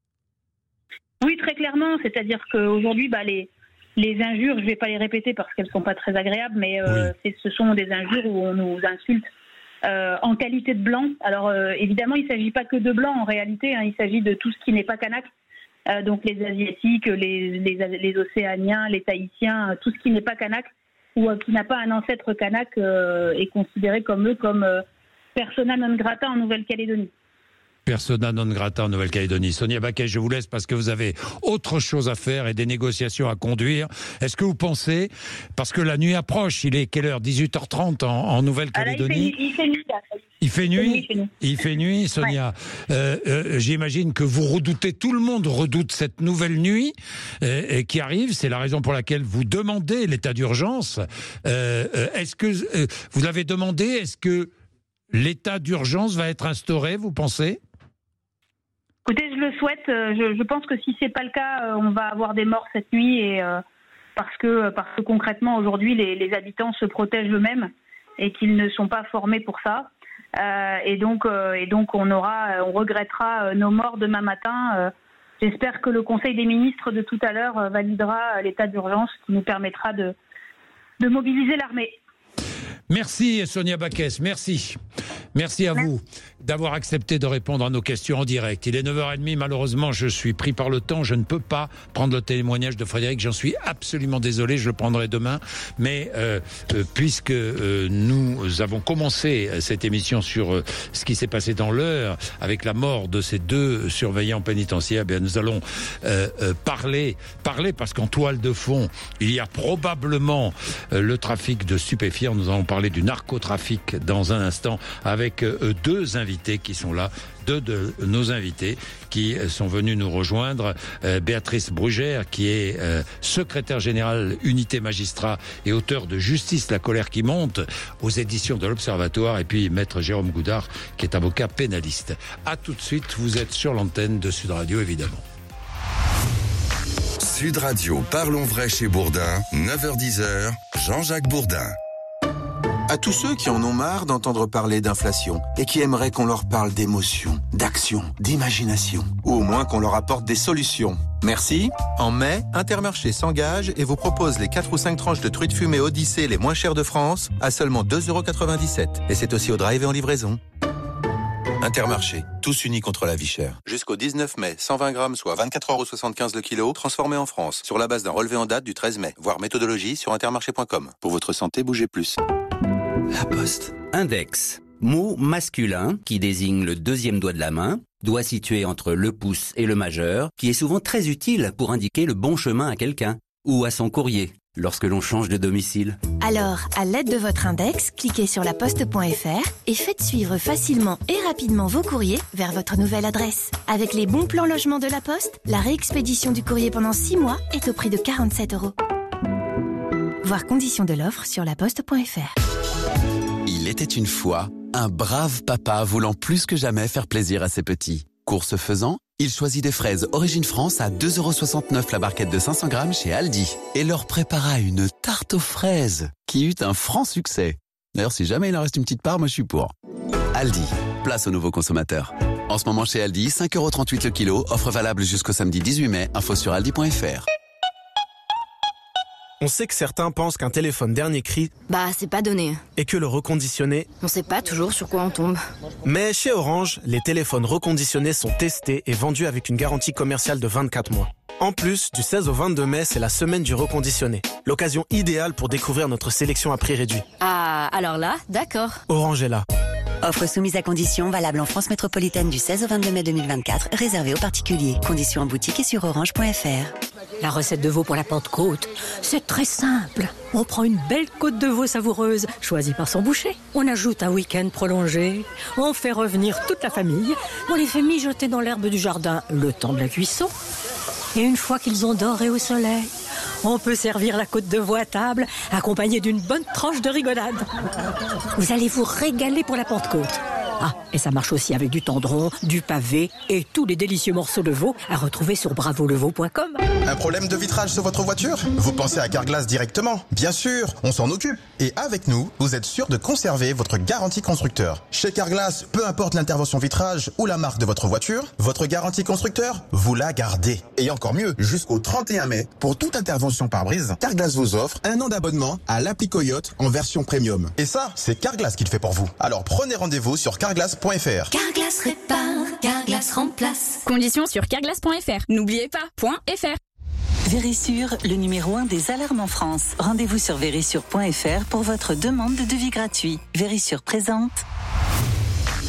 Oui, très clairement, c'est-à-dire qu'aujourd'hui, bah, les Les injures, je ne vais pas les répéter parce qu'elles ne sont pas très agréables, mais euh, oui. c'est, ce sont des injures où on nous insulte euh, en qualité de blanc. Alors euh, évidemment, il ne s'agit pas que de blanc en réalité, hein, il s'agit de tout ce qui n'est pas kanak, euh, donc les Asiatiques, les, les, les Océaniens, les Tahitiens, tout ce qui n'est pas kanak ou euh, qui n'a pas un ancêtre kanak euh, est considéré comme eux comme euh, persona non grata en Nouvelle-Calédonie. persona non grata en Nouvelle-Calédonie. Sonia Baquet, je vous laisse parce que vous avez autre chose à faire et des négociations à conduire. Est-ce que vous pensez, parce que la nuit approche, il est quelle heure, dix-huit heures trente en, en Nouvelle-Calédonie? Il fait nuit. Il fait nuit, il fait nuit, Sonia. Ouais. Euh, euh, j'imagine que vous redoutez, tout le monde redoute cette nouvelle nuit euh, qui arrive. C'est la raison pour laquelle vous demandez l'état d'urgence. Euh, est-ce que euh, vous l'avez demandé? Est-ce que l'état d'urgence va être instauré, vous pensez? Écoutez, je le souhaite. Je, je pense que si c'est pas le cas, on va avoir des morts cette nuit, et euh, parce que parce que concrètement aujourd'hui, les, les habitants se protègent eux-mêmes et qu'ils ne sont pas formés pour ça. Euh, et donc, euh, et donc, on aura, on regrettera nos morts demain matin. Euh, j'espère que le Conseil des ministres de tout à l'heure euh, validera l'état d'urgence qui nous permettra de de mobiliser l'armée. Merci Sonia Baquet, merci. Merci à vous d'avoir accepté de répondre à nos questions en direct. Il est neuf heures trente, malheureusement je suis pris par le temps, je ne peux pas prendre le témoignage de Frédéric, j'en suis absolument désolé, je le prendrai demain. Mais euh, euh, puisque euh, nous avons commencé cette émission sur euh, ce qui s'est passé dans l'heure, avec la mort de ces deux surveillants pénitentiaires, bien nous allons euh, euh, parler, parler parce qu'en toile de fond, il y a probablement euh, le trafic de stupéfiants. Nous allons parler du narcotrafic dans un instant avec euh, deux invités qui sont là, deux de nos invités qui sont venus nous rejoindre. Euh, Béatrice Brugère, qui est euh, secrétaire générale unité magistrat et auteur de Justice, la colère qui monte aux éditions de l'Observatoire, et puis maître Jérôme Goudard, qui est avocat pénaliste. À tout de suite, vous êtes sur l'antenne de Sud Radio, évidemment. Sud Radio, parlons vrai chez Bourdin, neuf heures dix, Jean-Jacques Bourdin. À tous ceux qui en ont marre d'entendre parler d'inflation et qui aimeraient qu'on leur parle d'émotion, d'action, d'imagination, ou au moins qu'on leur apporte des solutions. Merci. En mai, Intermarché s'engage et vous propose les quatre ou cinq tranches de truites fumées Odyssée les moins chères de France à seulement deux euros quatre-vingt-dix-sept. Et c'est aussi au drive et en livraison. Intermarché, tous unis contre la vie chère. Jusqu'au dix-neuf mai, cent vingt grammes, soit vingt-quatre euros soixante-quinze le kilo, transformé en France, sur la base d'un relevé en date du treize mai. Voir méthodologie sur intermarché point com. Pour votre santé, bougez plus. La Poste. Index. Mot masculin qui désigne le deuxième doigt de la main, doigt situé entre le pouce et le majeur, qui est souvent très utile pour indiquer le bon chemin à quelqu'un ou à son courrier lorsque l'on change de domicile. Alors, à l'aide de votre index, cliquez sur laposte point f r et faites suivre facilement et rapidement vos courriers vers votre nouvelle adresse. Avec les bons plans logement de la Poste, la réexpédition du courrier pendant six mois est au prix de quarante-sept euros. Voir conditions de l'offre sur laposte point f r. Il était une fois un brave papa voulant plus que jamais faire plaisir à ses petits. Course faisant, il choisit des fraises Origine France à deux euros soixante-neuf la barquette de cinq cents grammes chez Aldi et leur prépara une tarte aux fraises qui eut un franc succès. D'ailleurs, si jamais il en reste une petite part, moi je suis pour. Aldi, place aux nouveaux consommateurs. En ce moment chez Aldi, cinq euros trente-huit le kilo, offre valable jusqu'au samedi dix-huit mai, info sur aldi point f r. On sait que certains pensent qu'un téléphone dernier cri, bah c'est pas donné, et que le reconditionné, on sait pas toujours sur quoi on tombe. Mais chez Orange, les téléphones reconditionnés sont testés et vendus avec une garantie commerciale de vingt-quatre mois. En plus, du seize au vingt-deux mai, c'est la semaine du reconditionné. L'occasion idéale pour découvrir notre sélection à prix réduit. Ah, alors là, d'accord. Orange est là. Offre soumise à conditions, valable en France métropolitaine du seize au vingt-deux mai deux mille vingt-quatre, réservée aux particuliers. Conditions en boutique et sur orange point f r. La recette de veau pour la Pentecôte, c'est très simple. On prend une belle côte de veau savoureuse, choisie par son boucher. On ajoute un week-end prolongé. On fait revenir toute la famille. On les fait mijoter dans l'herbe du jardin le temps de la cuisson. Et une fois qu'ils ont doré au soleil, on peut servir la côte de veau à table, accompagnée d'une bonne tranche de rigolade. Vous allez vous régaler pour la Pentecôte. Ah, et ça marche aussi avec du tendron, du pavé et tous les délicieux morceaux de veau à retrouver sur bravo le veau point com. Un problème de vitrage sur votre voiture? Vous pensez à Carglass directement? Bien sûr, on s'en occupe. Et avec nous, vous êtes sûr de conserver votre garantie constructeur. Chez Carglass, peu importe l'intervention vitrage ou la marque de votre voiture, votre garantie constructeur, vous la gardez. Et encore mieux, jusqu'au trente et un mai, pour toute intervention pare-brise, Carglass vous offre un an d'abonnement à l'appli Coyote en version premium. Et ça, c'est Carglass qui le fait pour vous. Alors prenez rendez-vous sur carglass point f r. Carglass répare, Carglass remplace. Conditions sur carglass point f r. N'oubliez pas, .fr. Vérissure, le numéro un des alarmes en France. Rendez-vous sur vérissure point f r pour votre demande de devis gratuit. Vérissure présente.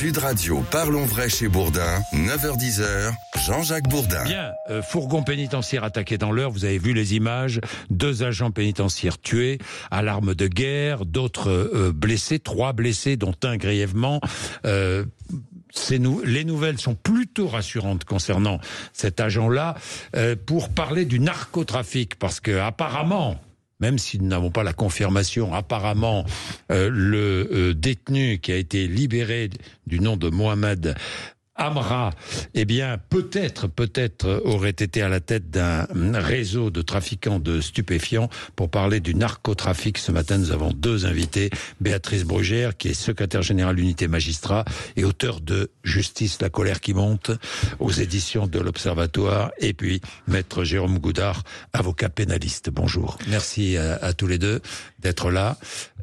Sud Radio, parlons vrai chez Bourdin, neuf heures dix, Jean-Jacques Bourdin. Bien, euh, fourgon pénitentiaire attaqué dans l'heure, vous avez vu les images, deux agents pénitentiaires tués à l'arme de guerre, d'autres euh, blessés, trois blessés, dont un grièvement. Euh, C'est nou- les nouvelles sont plutôt rassurantes concernant cet agent-là, euh, pour parler du narcotrafic, parce que apparemment, même si nous n'avons pas la confirmation, apparemment, euh, le euh, détenu qui a été libéré du nom de Mohamed Amra, eh bien, peut-être, peut-être aurait été à la tête d'un réseau de trafiquants de stupéfiants. Pour parler du narcotrafic, ce matin, nous avons deux invités. Béatrice Brugère, qui est secrétaire générale unité magistrat et auteur de Justice, la colère qui monte, aux éditions de l'Observatoire. Et puis, maître Jérôme Goudard, avocat pénaliste. Bonjour. Merci à, à tous les deux d'être là.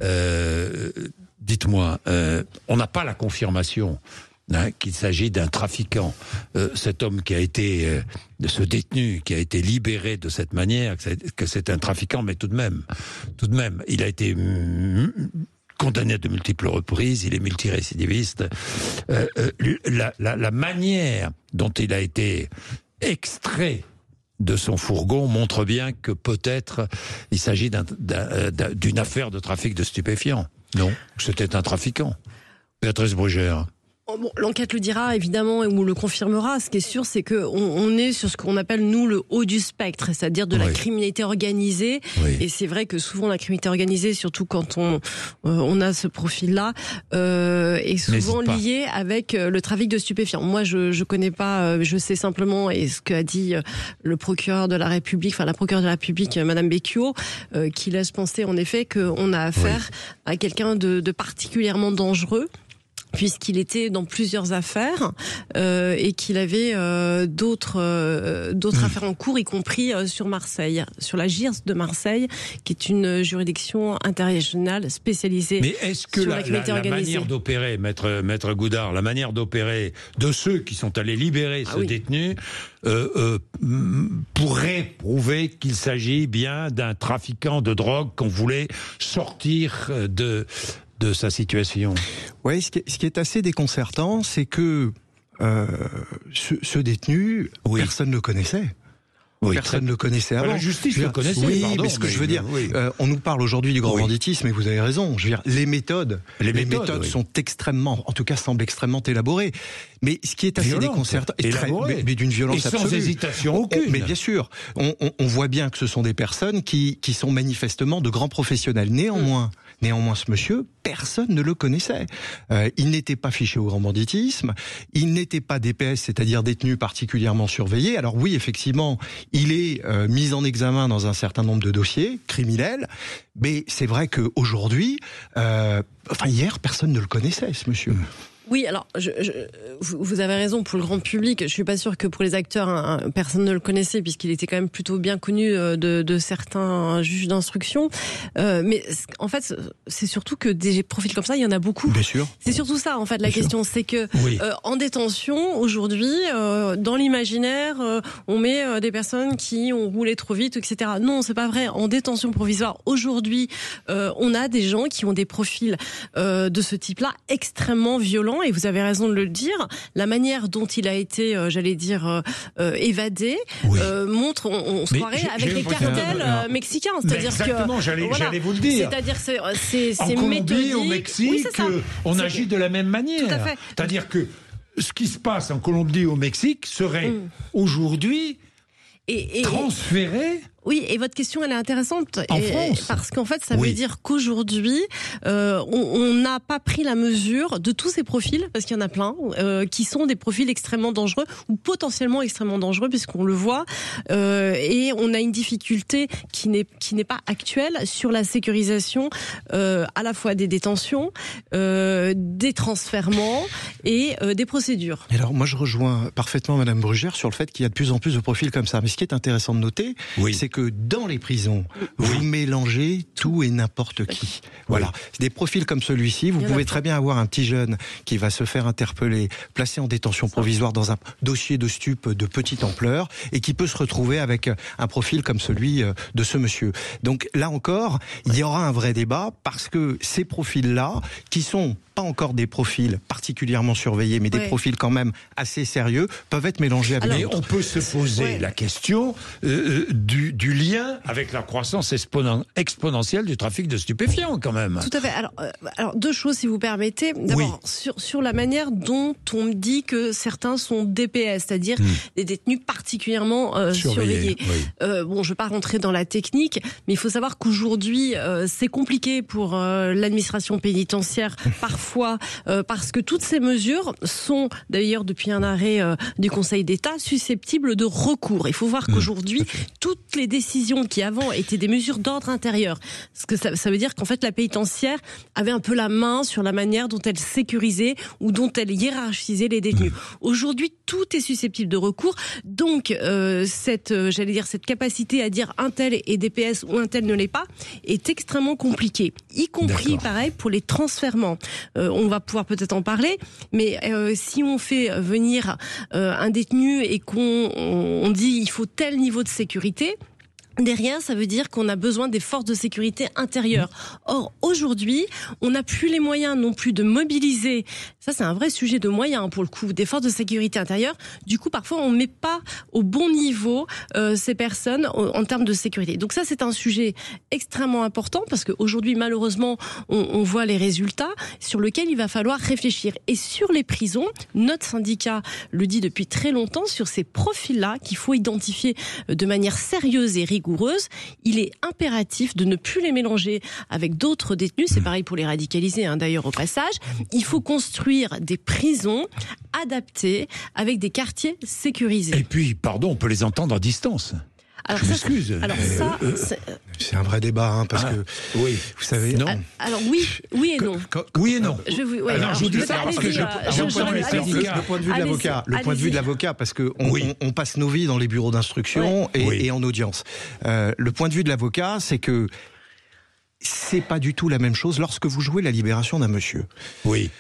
Euh, dites-moi, euh, on n'a pas la confirmation Hein, qu'il s'agit d'un trafiquant. Euh, cet homme qui a été, euh, de ce détenu qui a été libéré de cette manière, que c'est, que c'est un trafiquant, mais tout de même, tout de même, il a été mm, condamné à de multiples reprises, il est multirécidiviste. Euh, euh, la, la, la manière dont il a été extrait de son fourgon montre bien que peut-être il s'agit d'un, d'un, d'un, d'une affaire de trafic de stupéfiants. Non, c'était un trafiquant. Béatrice Brugère. Bon, l'enquête le dira évidemment ou le confirmera. Ce qui est sûr, c'est que on, on est sur ce qu'on appelle nous le haut du spectre, c'est-à-dire de oui. la criminalité organisée. Oui. Et c'est vrai que souvent la criminalité organisée, surtout quand on euh, on a ce profil-là, euh, est souvent liée avec le trafic de stupéfiants. Moi, je je connais pas, je sais simplement et ce qu'a dit le procureur de la République, enfin la procureure de la République, Madame Becchio, euh, qui laisse penser en effet qu'on a affaire oui. à quelqu'un de, de particulièrement dangereux, puisqu'il était dans plusieurs affaires euh, et qu'il avait euh, d'autres euh, d'autres mmh. affaires en cours, y compris euh, sur Marseille, sur la G I R S de Marseille, qui est une juridiction internationale spécialisée. Mais est-ce que sur la, la, criminalité la, la organisée. manière d'opérer, maître maître Goudard, la manière d'opérer de ceux qui sont allés libérer ah ce oui. détenu euh, euh, pourrait prouver qu'il s'agit bien d'un trafiquant de drogue qu'on voulait sortir de de sa situation? Oui, ce qui est, ce qui est assez déconcertant, c'est que euh, ce, ce détenu, oui. personne ne le connaissait. Oui, Personne ne très... le connaissait avant. La justice dire, le connaissait, oui, pardon, mais ce que mais je veux dire, oui. euh, on nous parle aujourd'hui du grand oui. banditisme, et vous avez raison. Je veux dire, les méthodes, les, les méthodes, méthodes oui. sont extrêmement, en tout cas, semblent extrêmement élaborées. Mais ce qui est assez Violente, déconcertant, et très, mais, mais d'une violence et sans absolue. hésitation aucune. On, mais bien sûr, on, on, on voit bien que ce sont des personnes qui, qui sont manifestement de grands professionnels. Néanmoins, mmh. néanmoins, ce monsieur, personne ne le connaissait. Euh, il n'était pas fiché au grand banditisme. Il n'était pas D P S, c'est-à-dire détenu particulièrement surveillé. Alors oui, effectivement, il est euh, mis en examen dans un certain nombre de dossiers criminels, mais c'est vrai qu'aujourd'hui, euh, enfin hier, personne ne le connaissait, ce monsieur. Mmh. Oui, alors je, je, vous avez raison, pour le grand public, je suis pas sûre que pour les acteurs, hein, personne ne le connaissait, puisqu'il était quand même plutôt bien connu de, de certains juges d'instruction. Euh, mais en fait, c'est surtout que des profils comme ça, il y en a beaucoup. Bien sûr. C'est surtout ça, en fait, la bien question, sûr. C'est que oui. euh, en détention, aujourd'hui, euh, dans l'imaginaire, euh, on met euh, des personnes qui ont roulé trop vite, et cetera. Non, c'est pas vrai. En détention provisoire, aujourd'hui, euh, on a des gens qui ont des profils euh, de ce type-là extrêmement violents. Et vous avez raison de le dire, la manière dont il a été, euh, j'allais dire, euh, euh, évadé, oui. euh, montre, on, on se croirait avec les cartels euh, mexicains. C'est-à-dire exactement, que, j'allais, voilà, j'allais vous le dire. C'est-à-dire que c'est, c'est, c'est en méthodique. Colombie, au Mexique, oui, c'est on c'est agit de la même manière. Tout à fait. C'est-à-dire que ce qui se passe en Colombie, au Mexique, serait mmh. aujourd'hui et, et, transféré. Oui, et votre question, elle est intéressante. En et, France. Parce qu'en fait, ça oui. veut dire qu'aujourd'hui, euh, on n'a pas pris la mesure de tous ces profils, parce qu'il y en a plein, euh, qui sont des profils extrêmement dangereux, ou potentiellement extrêmement dangereux, puisqu'on le voit, euh, et on a une difficulté qui n'est, qui n'est pas actuelle sur la sécurisation euh, à la fois des détentions, euh, des transfèrements et euh, des procédures. Et alors, moi, je rejoins parfaitement Madame Brugère sur le fait qu'il y a de plus en plus de profils comme ça. Mais ce qui est intéressant de noter, oui. c'est que dans les prisons, oui. vous mélangez tout et n'importe qui. Voilà. Oui. Des profils comme celui-ci, vous pouvez très bien avoir un petit jeune qui va se faire interpeller, placé en détention provisoire dans un dossier de stup de petite ampleur et qui peut se retrouver avec un profil comme celui de ce monsieur. Donc là encore, il y aura un vrai débat parce que ces profils-là, qui sont pas encore des profils particulièrement surveillés, mais des ouais. profils quand même assez sérieux, peuvent être mélangés avec Mais d'autres. on peut se poser ouais. la question euh, du, du lien avec la croissance exponen- exponentielle du trafic de stupéfiants, quand même. Tout à fait. Alors, euh, alors deux choses, si vous permettez. D'abord, oui. sur, sur la manière dont on me dit que certains sont D P S, c'est-à-dire mmh. des détenus particulièrement euh, surveillés. surveillés. Oui. Euh, bon, je ne vais pas rentrer dans la technique, mais il faut savoir qu'aujourd'hui, euh, c'est compliqué pour euh, l'administration pénitentiaire, parfois, euh, parce que toutes ces mesures sont, d'ailleurs, depuis un arrêt euh, du Conseil d'État, susceptibles de recours. Il faut voir mmh. qu'aujourd'hui, toutes les décisions qui avant étaient des mesures d'ordre intérieur, parce que ça, ça veut dire qu'en fait, la pénitentiaire avait un peu la main sur la manière dont elle sécurisait ou dont elle hiérarchisait les détenus. Mmh. Aujourd'hui, tout est susceptible de recours, donc euh, cette, euh, j'allais dire, cette capacité à dire un tel est D P S ou un tel ne l'est pas est extrêmement compliquée, y compris, D'accord. pareil, pour les transfèrements. Euh, on va pouvoir peut-être en parler, mais euh, si on fait venir euh, un détenu et qu'on on, on dit il faut tel niveau de sécurité, derrière, ça veut dire qu'on a besoin des forces de sécurité intérieures. Or, aujourd'hui, on n'a plus les moyens non plus de mobiliser. Ça, c'est un vrai sujet de moyens, pour le coup, des forces de sécurité intérieures. Du coup, parfois, on ne met pas au bon niveau euh, ces personnes en, en termes de sécurité. Donc ça, c'est un sujet extrêmement important parce qu'aujourd'hui, malheureusement, on, on voit les résultats sur lesquels il va falloir réfléchir. Et sur les prisons, notre syndicat le dit depuis très longtemps, sur ces profils-là qu'il faut identifier de manière sérieuse et rigoureuse, il est impératif de ne plus les mélanger avec d'autres détenus. C'est pareil pour les radicalisés, hein, d'ailleurs, au passage. Il faut construire des prisons adaptées avec des quartiers sécurisés. Et puis, pardon, on peut les entendre à distance. Alors je ça, m'excuse. Alors ça, euh, c'est... c'est un vrai débat, hein, parce ah, que oui, vous savez. Non. Alors oui, oui et non. Que, que, oui et non. Je vous, ouais, alors, alors, je vous dis ça parce que je, je, je, je, les syndicats. Le point de vue de l'avocat, le point de vue de l'avocat, parce que on, oui. on, on passe nos vies dans les bureaux d'instruction ouais. et, oui. et en audience. Euh, le point de vue de l'avocat, c'est que c'est pas du tout la même chose lorsque vous jouez la libération d'un monsieur. Oui.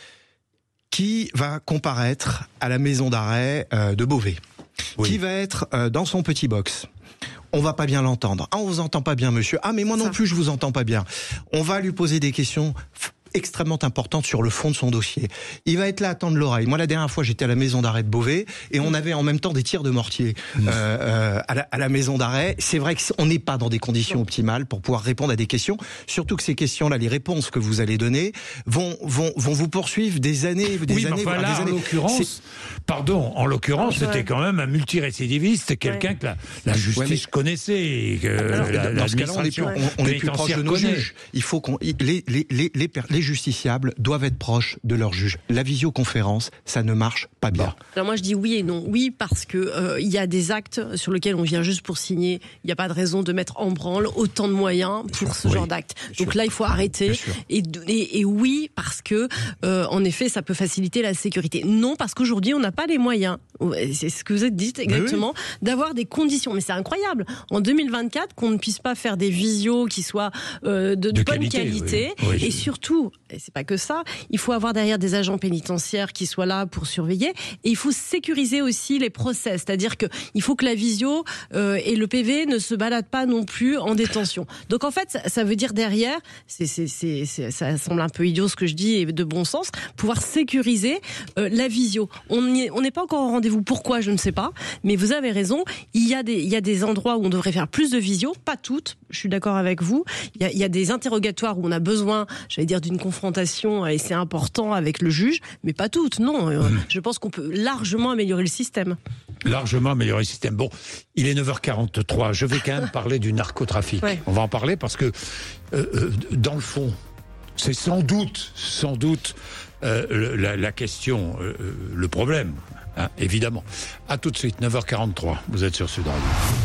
Qui va comparaître à la maison d'arrêt euh, de Beauvais. Oui. Qui va être euh, dans son petit box. On va pas bien l'entendre. Ah, on vous entend pas bien, monsieur. Ah, mais moi non Ça. plus, je vous entends pas bien. On va lui poser des questions extrêmement importante sur le fond de son dossier. Il va être là à tendre l'oreille. Moi, la dernière fois, j'étais à la maison d'arrêt de Beauvais et on avait en même temps des tirs de mortier mmh. euh, euh, à, la, à la maison d'arrêt. C'est vrai qu'on n'est pas dans des conditions optimales pour pouvoir répondre à des questions, surtout que ces questions-là, les réponses que vous allez donner vont vont vont vous poursuivre des années, des oui, années, enfin, là, des années. En l'occurrence, C'est... pardon, en l'occurrence, ah, ouais. c'était quand même un multirécidiviste, quelqu'un ouais. que la, la justice ouais, mais... connaissait. Et que Alors, la, dans ce cas-là, on est plus, on, on est plus proche de nos connaît. juges. Il faut qu'on les les les les, les, les justiciables doivent être proches de leur juge. La visioconférence, ça ne marche pas bien. Alors moi je dis oui et non. Oui parce que euh, il y a des actes sur lesquels on vient juste pour signer. Il n'y a pas de raison de mettre en branle autant de moyens pour ce oui, genre d'actes. Donc sûr. là il faut arrêter. Et, et, et oui parce que euh, en effet ça peut faciliter la sécurité. Non parce qu'aujourd'hui on n'a pas les moyens. C'est ce que vous avez dit exactement, oui. d'avoir des conditions. Mais c'est incroyable. En deux mille vingt-quatre qu'on ne puisse pas faire des visios qui soient euh, de, de bonne qualité, qualité oui. Oui. et surtout, et c'est pas que ça, il faut avoir derrière des agents pénitentiaires qui soient là pour surveiller et il faut sécuriser aussi les procès, c'est-à-dire que il faut que la visio euh, et le P V ne se baladent pas non plus en détention. Donc en fait, ça, ça veut dire derrière, c'est, c'est, c'est, c'est, ça semble un peu idiot ce que je dis et de bon sens, pouvoir sécuriser euh, la visio. On n'est on n'est pas encore au rendez-vous. Pourquoi, je ne sais pas, mais vous avez raison. Il y a des il y a des endroits où on devrait faire plus de visio, pas toutes. Je suis d'accord avec vous. Il y a, il y a des interrogatoires où on a besoin, j'allais dire, d'une confrontation et c'est important avec le juge, mais pas toutes, non. Mmh. Je pense qu'on peut largement améliorer le système. Largement améliorer le système. Bon, il est neuf heures quarante-trois, je vais quand même parler du narcotrafic. Ouais. On va en parler parce que, euh, euh, dans le fond, c'est sans doute, sans doute, euh, la, la question, euh, le problème, hein, évidemment. À tout de suite, neuf heures quarante-trois, vous êtes sur Sud Radio.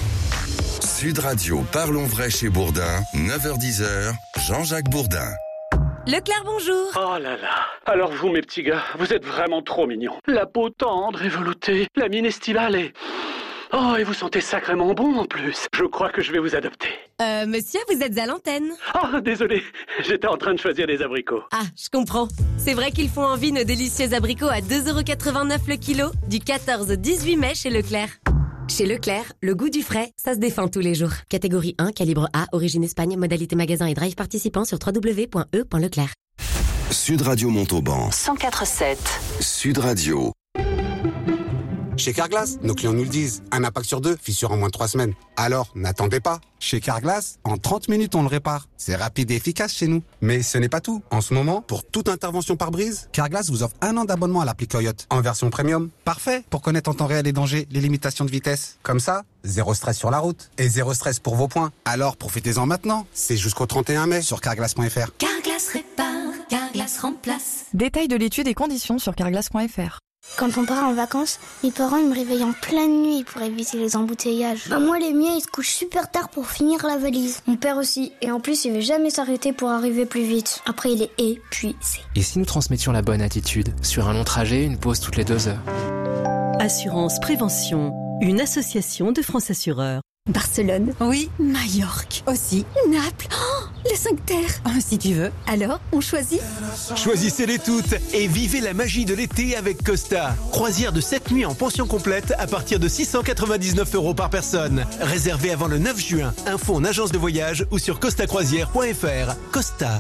Sud Radio, parlons vrai chez Bourdin, neuf heures dix, Jean-Jacques Bourdin. Leclerc, bonjour. Oh là là. Alors vous, mes petits gars, vous êtes vraiment trop mignons. La peau tendre et veloutée, la mine estivale et... Oh, et vous sentez sacrément bon en plus. Je crois que je vais vous adopter. Euh, monsieur, vous êtes à l'antenne. Oh, désolé. J'étais en train de choisir des abricots. Ah, je comprends. C'est vrai qu'ils font envie nos délicieux abricots à deux euros quatre-vingt-neuf le kilo, du quatorze au dix-huit mai chez Leclerc. Chez Leclerc, le goût du frais, ça se défend tous les jours. Catégorie un, calibre A, origine Espagne, modalité magasin et drive participant sur w w w point e point leclerc. Sud Radio Montauban. cent quatre virgule sept. Sud Radio. Chez Carglass, nos clients nous le disent, un impact sur deux, fissure en moins de trois semaines. Alors, n'attendez pas. Chez Carglass, en trente minutes, on le répare. C'est rapide et efficace chez nous. Mais ce n'est pas tout. En ce moment, pour toute intervention par brise, Carglass vous offre un an d'abonnement à l'appli Coyote, en version premium. Parfait pour connaître en temps réel les dangers, les limitations de vitesse. Comme ça, zéro stress sur la route. Et zéro stress pour vos points. Alors, profitez-en maintenant. C'est jusqu'au trente et un mai sur carglass point f r. Carglass répare, Carglass remplace. Détail de l'étude et conditions sur carglass point f r. Quand on part en vacances, mes parents ils me réveillent en pleine nuit pour éviter les embouteillages. Bah moi les miens ils se couchent super tard pour finir la valise. Mon père aussi, et en plus il veut jamais s'arrêter pour arriver plus vite. Après il est épuisé. Et si nous transmettions la bonne attitude? Sur un long trajet, une pause toutes les deux heures. Assurance Prévention, une association de France Assureurs. Barcelone. Oui. Majorque. Aussi. Naples. Oh, les cinq terres. Oh, si tu veux. Alors, on choisit? Choisissez-les toutes et vivez la magie de l'été avec Costa. Croisière de sept nuits en pension complète à partir de six cent quatre-vingt-dix-neuf euros par personne. Réservé avant le neuf juin. Info en agence de voyage ou sur costa croisière point f r. Costa.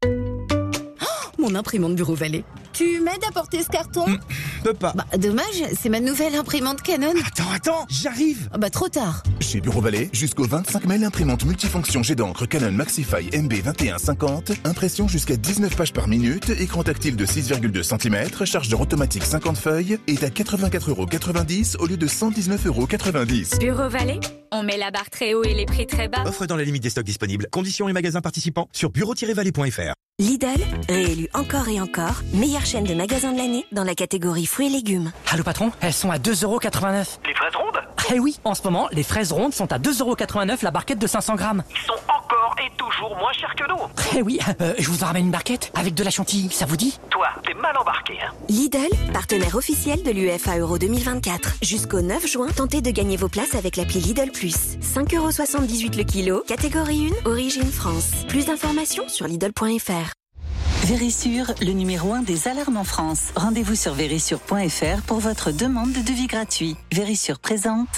Mon imprimante Bureau Vallée. Tu m'aides à porter ce carton? mmh, Peux pas. Bah, dommage, c'est ma nouvelle imprimante Canon. Attends, attends, j'arrive. Bah, trop tard. Chez Bureau Vallée, jusqu'au vingt-cinq mai, l'imprimante multifonction jet d'encre Canon Maxify M B vingt et un cinquante, impression jusqu'à dix-neuf pages par minute, écran tactile de six virgule deux centimètres, chargeur automatique cinquante feuilles, est à quatre-vingt-quatre euros quatre-vingt-dix au lieu de cent dix-neuf euros quatre-vingt-dix. Bureau Vallée, on met la barre très haut et les prix très bas. Offre dans la limite des stocks disponibles. Conditions et magasins participants sur bureau tiret vallée point f r. Lidl, réélu encore et encore, meilleure chaîne de magasins de l'année dans la catégorie fruits et légumes. Allô patron, elles sont à deux euros quatre-vingt-neuf. Les fraises rondes? Eh oui, en ce moment, les fraises rondes sont à deux euros quatre-vingt-neuf la barquette de cinq cents grammes. Ils sont encore et toujours moins chers que nous. Eh oui, euh, je vous en ramène une barquette avec de la chantilly, ça vous dit? Toi, t'es mal embarqué, hein. Lidl, partenaire officiel de l'U E F A Euro deux mille vingt-quatre. Jusqu'au neuf juin, tentez de gagner vos places avec l'appli Lidl Plus. cinq euros soixante-dix-huit le kilo, catégorie un, origine France. Plus d'informations sur lidl point f r. Vérissure, le numéro un des alarmes en France. Rendez-vous sur vérissure point f r pour votre demande de devis gratuit. Vérissure présente.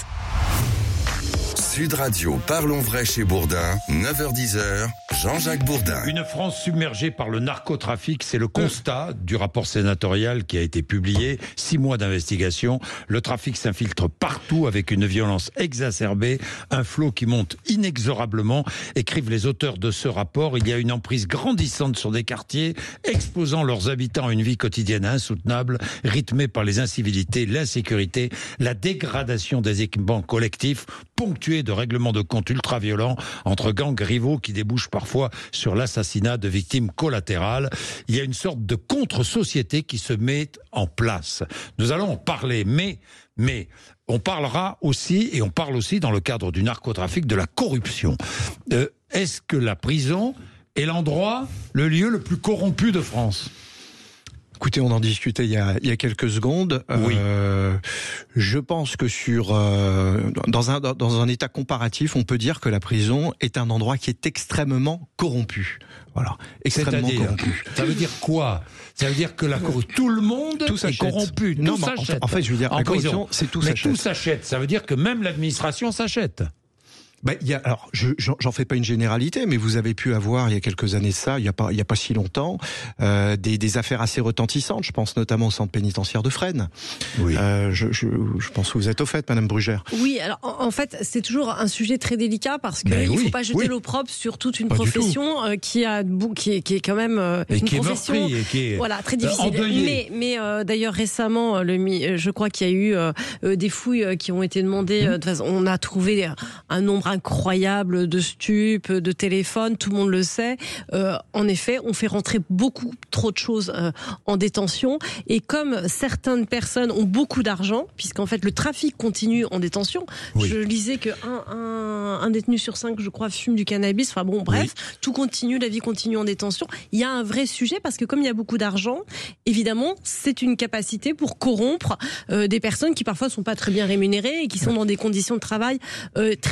Sud Radio, parlons vrai chez Bourdin, neuf heures dix, Jean-Jacques Bourdin. Une France submergée par le narcotrafic, c'est le constat du rapport sénatorial qui a été publié. Six mois d'investigation. Le trafic s'infiltre partout avec une violence exacerbée, un flot qui monte inexorablement. Écrivent les auteurs de ce rapport, il y a une emprise grandissante sur des quartiers, exposant leurs habitants à une vie quotidienne insoutenable, rythmée par les incivilités, l'insécurité, la dégradation des équipements collectifs, ponctuée de règlements de compte ultra-violents entre gangs rivaux qui débouchent parfois sur l'assassinat de victimes collatérales. Il y a une sorte de contre-société qui se met en place. Nous allons en parler, mais, mais on parlera aussi, et on parle aussi dans le cadre du narcotrafic, de la corruption. Euh, est-ce que la prison est l'endroit, le lieu le plus corrompu de France ? Écoutez, on en discutait il y a, il y a quelques secondes. Oui. Euh, je pense que sur euh, dans un dans un état comparatif, on peut dire que la prison est un endroit qui est extrêmement corrompu. Voilà, extrêmement C'est-à-dire, corrompu. Ça veut dire quoi? Ça veut dire que la corruption, tout le monde tout est corrompu, tout non, s'achète. En fait, je veux dire, en la prison, corruption, c'est tout mais s'achète. tout s'achète. Ça veut dire que même l'administration s'achète. Bah, il y a, alors, je, j'en, j'en fais pas une généralité, mais vous avez pu avoir il y a quelques années de ça, il y a pas, il y a pas si longtemps, euh, des, des affaires assez retentissantes. Je pense notamment au centre pénitentiaire de Fresnes. Oui. Euh, je, je, je pense que vous êtes au fait, Madame Brugère. Oui, alors en, en fait, c'est toujours un sujet très délicat parce qu'il Ben ne oui, faut pas jeter oui. l'opprobre sur toute une Pas du profession euh, qui a qui est, qui est quand même euh, Et une qui est profession meurtrie et qui est voilà très difficile. endeuillée. Mais mais euh, d'ailleurs récemment, le je crois qu'il y a eu euh, des fouilles qui ont été demandées. Mmh. Euh, de façon, on a trouvé un nombre incroyable de stupes, de téléphones, tout le monde le sait. Euh, en effet, on fait rentrer beaucoup trop de choses euh, en détention. Et comme certaines personnes ont beaucoup d'argent, puisqu'en fait le trafic continue en détention, Oui. je lisais que un, un, un détenu sur cinq, je crois, fume du cannabis. Enfin bon, bref, Oui. tout continue, la vie continue en détention. Il y a un vrai sujet parce que comme il y a beaucoup d'argent, évidemment, c'est une capacité pour corrompre euh, des personnes qui parfois sont pas très bien rémunérées et qui sont dans des conditions de travail euh, très difficiles.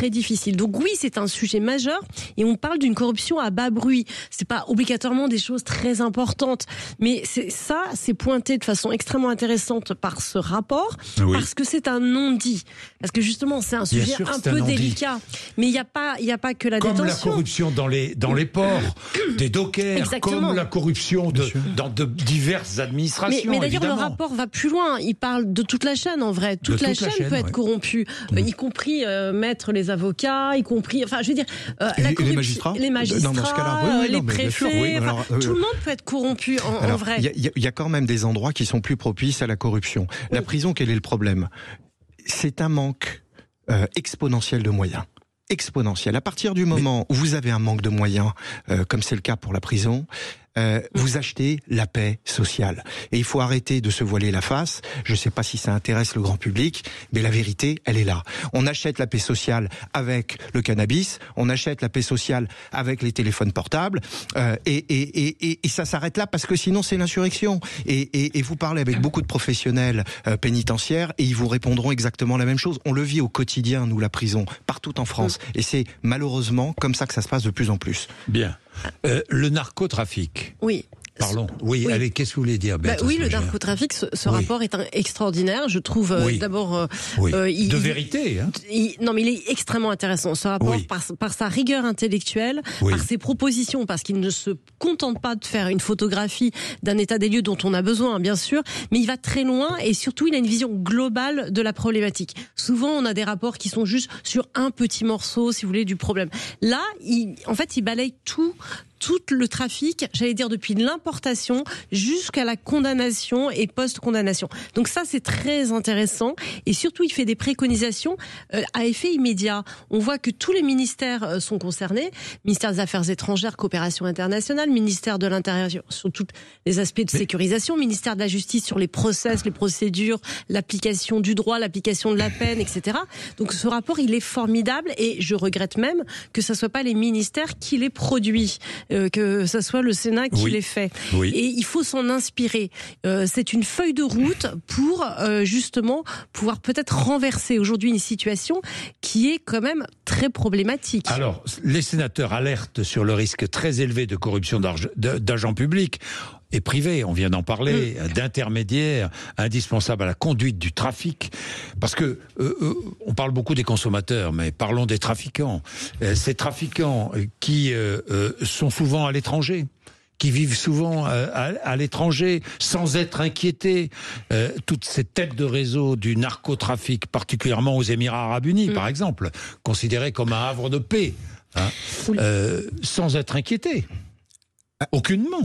difficile. Donc oui, c'est un sujet majeur et on parle d'une corruption à bas bruit. C'est pas obligatoirement des choses très importantes, mais c'est ça, c'est pointé de façon extrêmement intéressante par ce rapport, oui. parce que c'est un non-dit. Parce que justement, c'est un sujet sûr, un peu un délicat. Mais il n'y a pas, il y a pas que la comme détention. Comme la corruption dans les dans les ports, des dockers, Exactement. Comme la corruption de dans de diverses administrations. Mais, mais d'ailleurs, évidemment. le rapport va plus loin. Il parle de toute la chaîne, en vrai. Toute, la, toute chaîne la chaîne peut être ouais. corrompue, mmh. y compris euh, mettre les avocats, y compris, enfin, je veux dire, euh, et, la et les magistrats, les magistrats, dans ce cas-là, oui, oui, les non, préfets, sûr, oui, enfin, alors, euh, tout le monde peut être corrompu en, alors, en vrai. Il y, y a quand même des endroits qui sont plus propices à la corruption. Oui. La prison, quel est le problème ? C'est un manque euh, exponentiel de moyens. Exponentiel. À partir du moment Mais... où vous avez un manque de moyens, euh, comme c'est le cas pour la prison, Euh, vous achetez la paix sociale. Et il faut arrêter de se voiler la face. Je ne sais pas si ça intéresse le grand public, mais la vérité, elle est là. On achète la paix sociale avec le cannabis, on achète la paix sociale avec les téléphones portables, euh, et, et, et, et ça s'arrête là parce que sinon c'est l'insurrection. Et, et, et vous parlez avec beaucoup de professionnels euh, pénitentiaires et ils vous répondront exactement la même chose. On le vit au quotidien, nous, la prison, partout en France. Et c'est malheureusement comme ça que ça se passe de plus en plus. Bien. Euh, le narcotrafic. Oui. Pardon. Oui, oui. Allez, qu'est-ce que vous voulez dire, bah, Oui, le narcotrafic, ce, ce oui. rapport est un, extraordinaire. Je trouve euh, oui. d'abord... Euh, oui. euh, il, de vérité. Hein. Il, non, mais il est extrêmement intéressant, ce rapport, oui. par, par sa rigueur intellectuelle, oui. par ses propositions, parce qu'il ne se contente pas de faire une photographie d'un état des lieux dont on a besoin, bien sûr, mais il va très loin et surtout, il a une vision globale de la problématique. Souvent, on a des rapports qui sont juste sur un petit morceau, si vous voulez, du problème. Là, il, en fait, il balaye tout... tout le trafic, j'allais dire depuis l'importation jusqu'à la condamnation et post-condamnation. Donc ça, c'est très intéressant. Et surtout, il fait des préconisations euh, à effet immédiat. On voit que tous les ministères euh, sont concernés. Ministère des Affaires étrangères, coopération internationale, ministère de l'Intérieur sur tous les aspects de sécurisation, ministère de la Justice sur les process, les procédures, l'application du droit, l'application de la peine, et cetera. Donc ce rapport, il est formidable et je regrette même que ce ne soit pas les ministères qui les produisent. Euh, que ce soit le Sénat qui oui. les fait. Oui. Et il faut s'en inspirer. Euh, c'est une feuille de route pour euh, justement pouvoir peut-être renverser aujourd'hui une situation qui est quand même très problématique. Alors, les sénateurs alertent sur le risque très élevé de corruption d'agents publics et privés, on vient d'en parler, mmh. d'intermédiaires indispensables à la conduite du trafic. Parce que euh, euh, on parle beaucoup des consommateurs, mais parlons des trafiquants. Euh, ces trafiquants qui euh, euh, sont souvent à l'étranger, qui vivent souvent euh, à, à l'étranger, sans être inquiétés. Euh, toutes ces têtes de réseau du narcotrafic, particulièrement aux Émirats Arabes Unis, mmh. par exemple, considérés comme un havre de paix, hein, oui. euh, sans être inquiétés. Aucunement.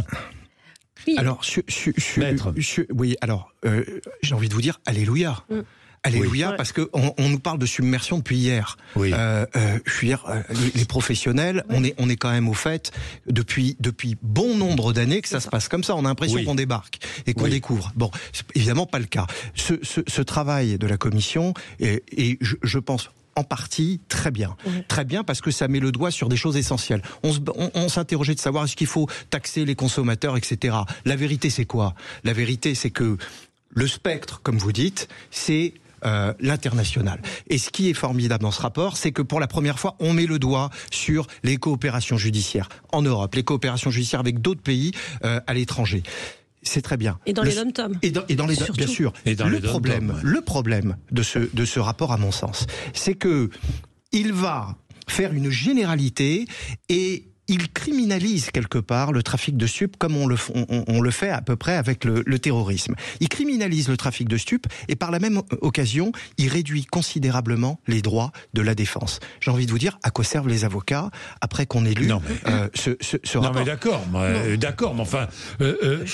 Oui. Alors, sur, sur, sur, sur, oui, alors, euh, j'ai envie de vous dire, alléluia. Mm. Alléluia, oui. parce que on, on nous parle de submersion depuis hier. Oui. Euh, euh, je veux dire, euh, les, les professionnels, oui. on est, on est quand même au fait depuis depuis bon nombre d'années que ça, ça se passe comme ça. On a l'impression oui. qu'on débarque et qu'on oui. découvre. Bon, c'est évidemment pas le cas. Ce, ce, ce travail de la commission, et, et je, je pense. En partie, très bien. Oui. Très bien parce que ça met le doigt sur des choses essentielles. On, on, on s'interrogeait de savoir est-ce qu'il faut taxer les consommateurs, et cetera. La vérité, c'est quoi ? La vérité, c'est que le spectre, comme vous dites, c'est euh, l'international. Et ce qui est formidable dans ce rapport, c'est que pour la première fois, on met le doigt sur les coopérations judiciaires en Europe, les coopérations judiciaires avec d'autres pays euh, à l'étranger. C'est très bien. Et dans le, les dom-toms. Et dans, et dans les dom, bien sûr. Et dans le les problème, le problème de ce de ce rapport, à mon sens, c'est que il va faire une généralité et il criminalise quelque part le trafic de stupes comme on le, on, on le fait à peu près avec le, le terrorisme. Il criminalise le trafic de stupes et par la même occasion, il réduit considérablement les droits de la défense. J'ai envie de vous dire, à quoi servent les avocats après qu'on ait lu non, mais, euh, ce, ce, ce non rapport. Mais d'accord, euh, d'accord, mais enfin... Euh, euh,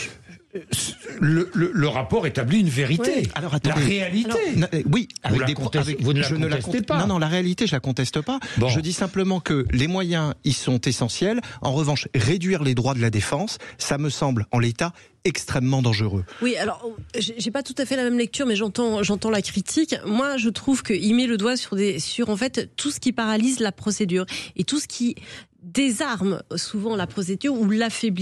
Le, le, le rapport établit une vérité. Oui. Alors, attendez, la réalité. Alors, oui, vous, des, avec, vous ne je la contestez pas. Non, non, la réalité, je la conteste pas. Bon. Je dis simplement que les moyens, ils sont essentiels. En revanche, réduire les droits de la défense, ça me semble, en l'état, extrêmement dangereux. Oui, alors, j'ai pas tout à fait la même lecture, mais j'entends, j'entends la critique. Moi, je trouve qu'il met le doigt sur des, sur, en fait, tout ce qui paralyse la procédure et tout ce qui désarme souvent la procédure ou l'affaiblit.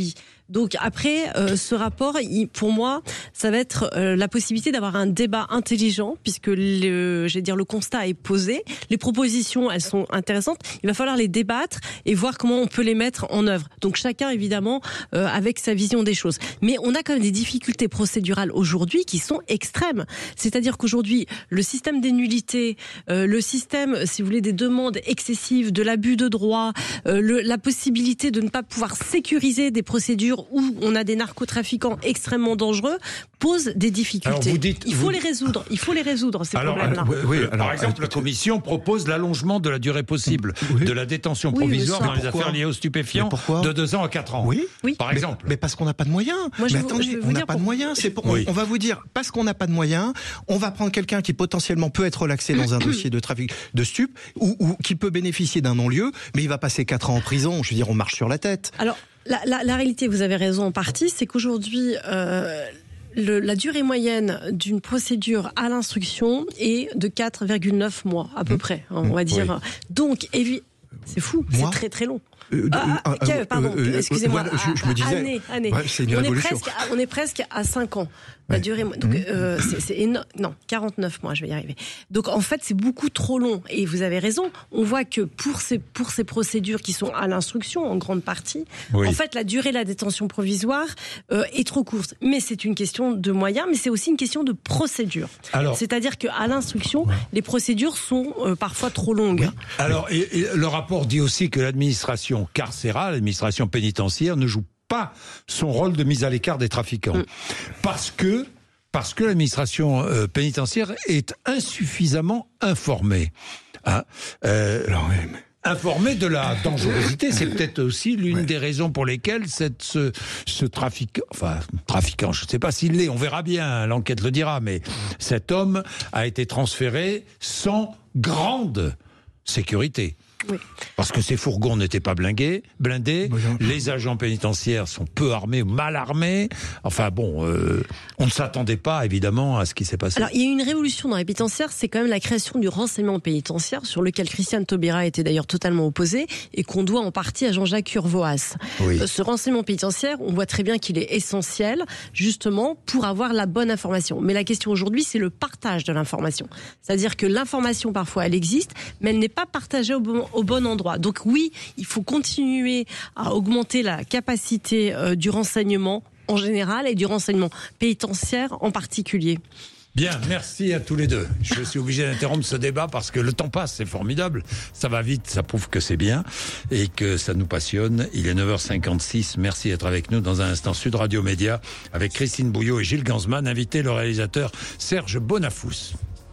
Donc après, euh, ce rapport, il, pour moi, ça va être euh, la possibilité d'avoir un débat intelligent, puisque le, je vais dire, le constat est posé, les propositions, elles sont intéressantes. Il va falloir les débattre et voir comment on peut les mettre en œuvre. Donc chacun, évidemment, euh, avec sa vision des choses. Mais on a quand même des difficultés procédurales aujourd'hui qui sont extrêmes. C'est-à-dire qu'aujourd'hui, le système des nullités, euh, le système, si vous voulez, des demandes excessives, de l'abus de droit, euh, le, la possibilité de ne pas pouvoir sécuriser des procédures où on a des narcotrafiquants extrêmement dangereux, pose des difficultés. Alors vous dites, il faut vous... les résoudre. Il faut les résoudre, ces alors, problèmes-là. Euh, oui, oui, alors, par exemple, la Commission propose l'allongement de la durée possible oui. de la détention provisoire oui, dans les pourquoi affaires liées aux stupéfiants de deux ans à quatre ans. Oui, oui. Par mais, exemple. Mais parce qu'on n'a pas de moyens. Moi, mais vous, attendez, on n'a pas pour... de moyens. C'est pour, oui. on, on va vous dire, parce qu'on n'a pas de moyens, on va prendre quelqu'un qui potentiellement peut être relaxé dans un dossier de trafic de stupes ou, ou qui peut bénéficier d'un non-lieu, mais il va passer quatre ans en prison. Je veux dire, on marche sur la tête. Alors, la, la, la réalité, vous avez raison en partie, c'est qu'aujourd'hui, euh, le, la durée moyenne d'une procédure à l'instruction est de quatre virgule neuf mois, à peu mmh. près, hein, on va dire. Oui. Donc, évi- c'est fou, Moi c'est très très long. Euh, ah, ah, euh, pardon, euh, excusez-moi. Voilà, je, je me disais, année, année. Ouais, c'est une on révolution. Est presque à, on est presque à cinq ans. La ouais. durée, donc mmh. euh, c'est, c'est énorme. Non, quarante-neuf mois, je vais y arriver. Donc en fait, c'est beaucoup trop long. Et vous avez raison. On voit que pour ces pour ces procédures qui sont à l'instruction en grande partie, oui. en fait, la durée de la détention provisoire euh, est trop courte. Mais c'est une question de moyens, mais c'est aussi une question de procédure. Alors, c'est-à-dire qu'à l'instruction, ouais. les procédures sont euh, parfois trop longues. Oui. Alors, et, et le rapport dit aussi que l'administration carcérale, l'administration pénitentiaire, ne joue pas son rôle de mise à l'écart des trafiquants. Mmh. Parce que, parce que l'administration euh, pénitentiaire est insuffisamment informée. Hein euh, Alors, oui, mais... Informée de la dangerosité, c'est peut-être aussi l'une ouais. des raisons pour lesquelles cette, ce, ce trafic, enfin, trafiquant, je ne sais pas s'il l'est, on verra bien, l'enquête le dira, mais cet homme a été transféré sans grande sécurité. Oui. Parce que ces fourgons n'étaient pas blindés, blindés. Les agents pénitentiaires sont peu armés, mal armés. Enfin bon, euh, on ne s'attendait pas évidemment à ce qui s'est passé. Alors il y a eu une révolution dans les pénitentiaires, c'est quand même la création du renseignement pénitentiaire, sur lequel Christiane Taubira était d'ailleurs totalement opposé et qu'on doit en partie à Jean-Jacques Urvoas. Oui. Ce renseignement pénitentiaire, on voit très bien qu'il est essentiel justement pour avoir la bonne information. Mais la question aujourd'hui, c'est le partage de l'information. C'est-à-dire que l'information parfois elle existe, mais elle n'est pas partagée au bon au bon endroit. Donc oui, il faut continuer à augmenter la capacité euh, du renseignement en général et du renseignement pénitentiaire en particulier. Bien, merci à tous les deux. Je suis obligé d'interrompre ce débat parce que le temps passe, c'est formidable. Ça va vite, ça prouve que c'est bien et que ça nous passionne. Il est neuf heures cinquante-six. Merci d'être avec nous dans un instant. Sud Radio Média avec Christine Bouillot et Gilles Gansman. Invité le réalisateur Serge Bonafous.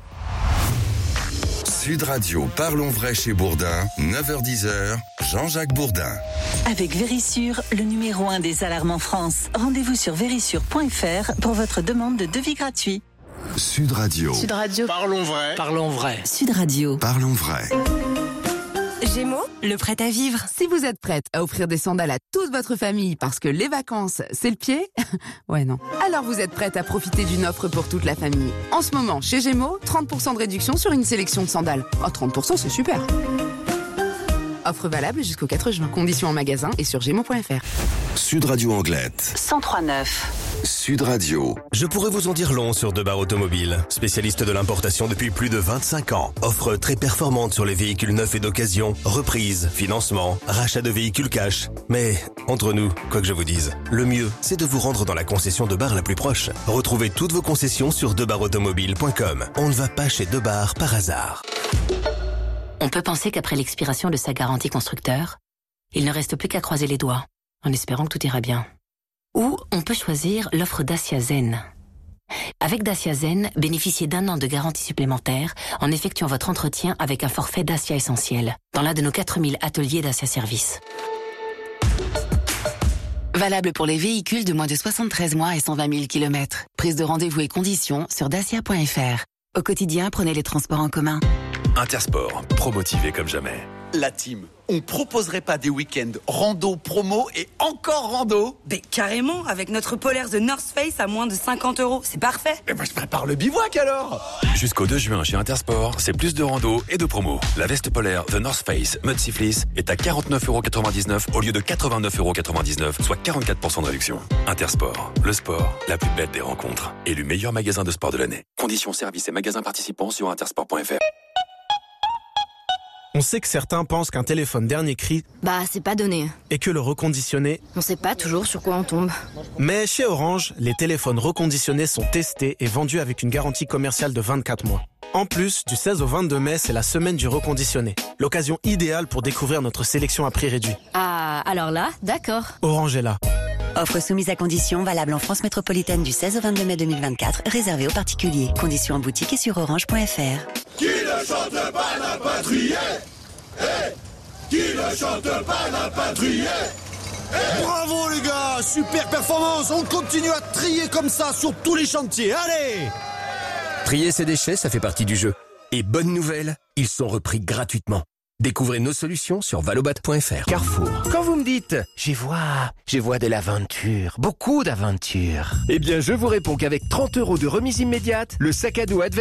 Sud Radio, parlons vrai chez Bourdin, neuf heures dix, Jean-Jacques Bourdin. Avec Vérissure, le numéro un des alarmes en France. Rendez-vous sur vérissure point f r pour votre demande de devis gratuit. Sud Radio. Sud Radio. Parlons vrai. Parlons vrai. Sud Radio. Parlons vrai. Gémeaux, le prêt à vivre. Si vous êtes prête à offrir des sandales à toute votre famille parce que les vacances, c'est le pied, ouais non. Alors vous êtes prête à profiter d'une offre pour toute la famille. En ce moment, chez Gémeaux, trente pour cent de réduction sur une sélection de sandales. Oh, trente pour cent, c'est super. Offre valable jusqu'au quatre juin. Conditions en magasin et sur gémeaux point f r. Sud Radio Anglette. cent trois neuf. Sud Radio. Je pourrais vous en dire long sur Debar Automobile. Spécialiste de l'importation depuis plus de vingt-cinq ans. Offre très performante sur les véhicules neufs et d'occasion. Reprise, financement, rachat de véhicules cash. Mais, entre nous, quoi que je vous dise, le mieux, c'est de vous rendre dans la concession Debar la plus proche. Retrouvez toutes vos concessions sur debar automobile point com. On ne va pas chez Debar par hasard. On peut penser qu'après l'expiration de sa garantie constructeur, il ne reste plus qu'à croiser les doigts, en espérant que tout ira bien. Ou on peut choisir l'offre Dacia Zen. Avec Dacia Zen, bénéficiez d'un an de garantie supplémentaire en effectuant votre entretien avec un forfait Dacia Essentiel dans l'un de nos quatre mille ateliers Dacia Service. Valable pour les véhicules de moins de soixante-treize mois et cent vingt mille kilomètres. Prise de rendez-vous et conditions sur dacia point f r. Au quotidien, prenez les transports en commun. Intersport, promotivé comme jamais. La team, on proposerait pas des week-ends rando, promo et encore rando? Ben carrément, avec notre polaire The North Face à moins de cinquante euros, c'est parfait. Eh ben je prépare le bivouac alors. Jusqu'au deux juin chez Intersport, c'est plus de rando et de promo. La veste polaire The North Face Mudsea Fleece est à quarante-neuf euros quatre-vingt-dix-neuf au lieu de quatre-vingt-neuf euros quatre-vingt-dix-neuf, soit quarante-quatre pour cent de réduction. Intersport, le sport, la plus belle des rencontres. Élu meilleur magasin de sport de l'année. Conditions, services et magasins participants sur intersport point f r. On sait que certains pensent qu'un téléphone dernier cri, bah c'est pas donné. Et que le reconditionné, on sait pas toujours sur quoi on tombe. Mais chez Orange, les téléphones reconditionnés sont testés et vendus avec une garantie commerciale de vingt-quatre mois. En plus, du seize au vingt-deux mai, c'est la semaine du reconditionné. L'occasion idéale pour découvrir notre sélection à prix réduit. Ah, alors là, d'accord. Orange est là. Offre soumise à conditions, valable en France métropolitaine du seize au vingt-deux mai deux mille vingt-quatre, réservée aux particuliers. Conditions en boutique et sur orange point f r. Qui ne chante pas n'a pas trié. Hey, qui ne chante pas n'a pas trié. Hey. Bravo les gars, super performance. On continue à trier comme ça sur tous les chantiers. Allez. Trier ses déchets, ça fait partie du jeu. Et bonne nouvelle, ils sont repris gratuitement. Découvrez nos solutions sur valobat point f r. Carrefour. Quand vous me dites « j'y vois, j'y vois de l'aventure, beaucoup d'aventure », eh bien je vous réponds qu'avec trente euros de remise immédiate, le sac à dos Adventure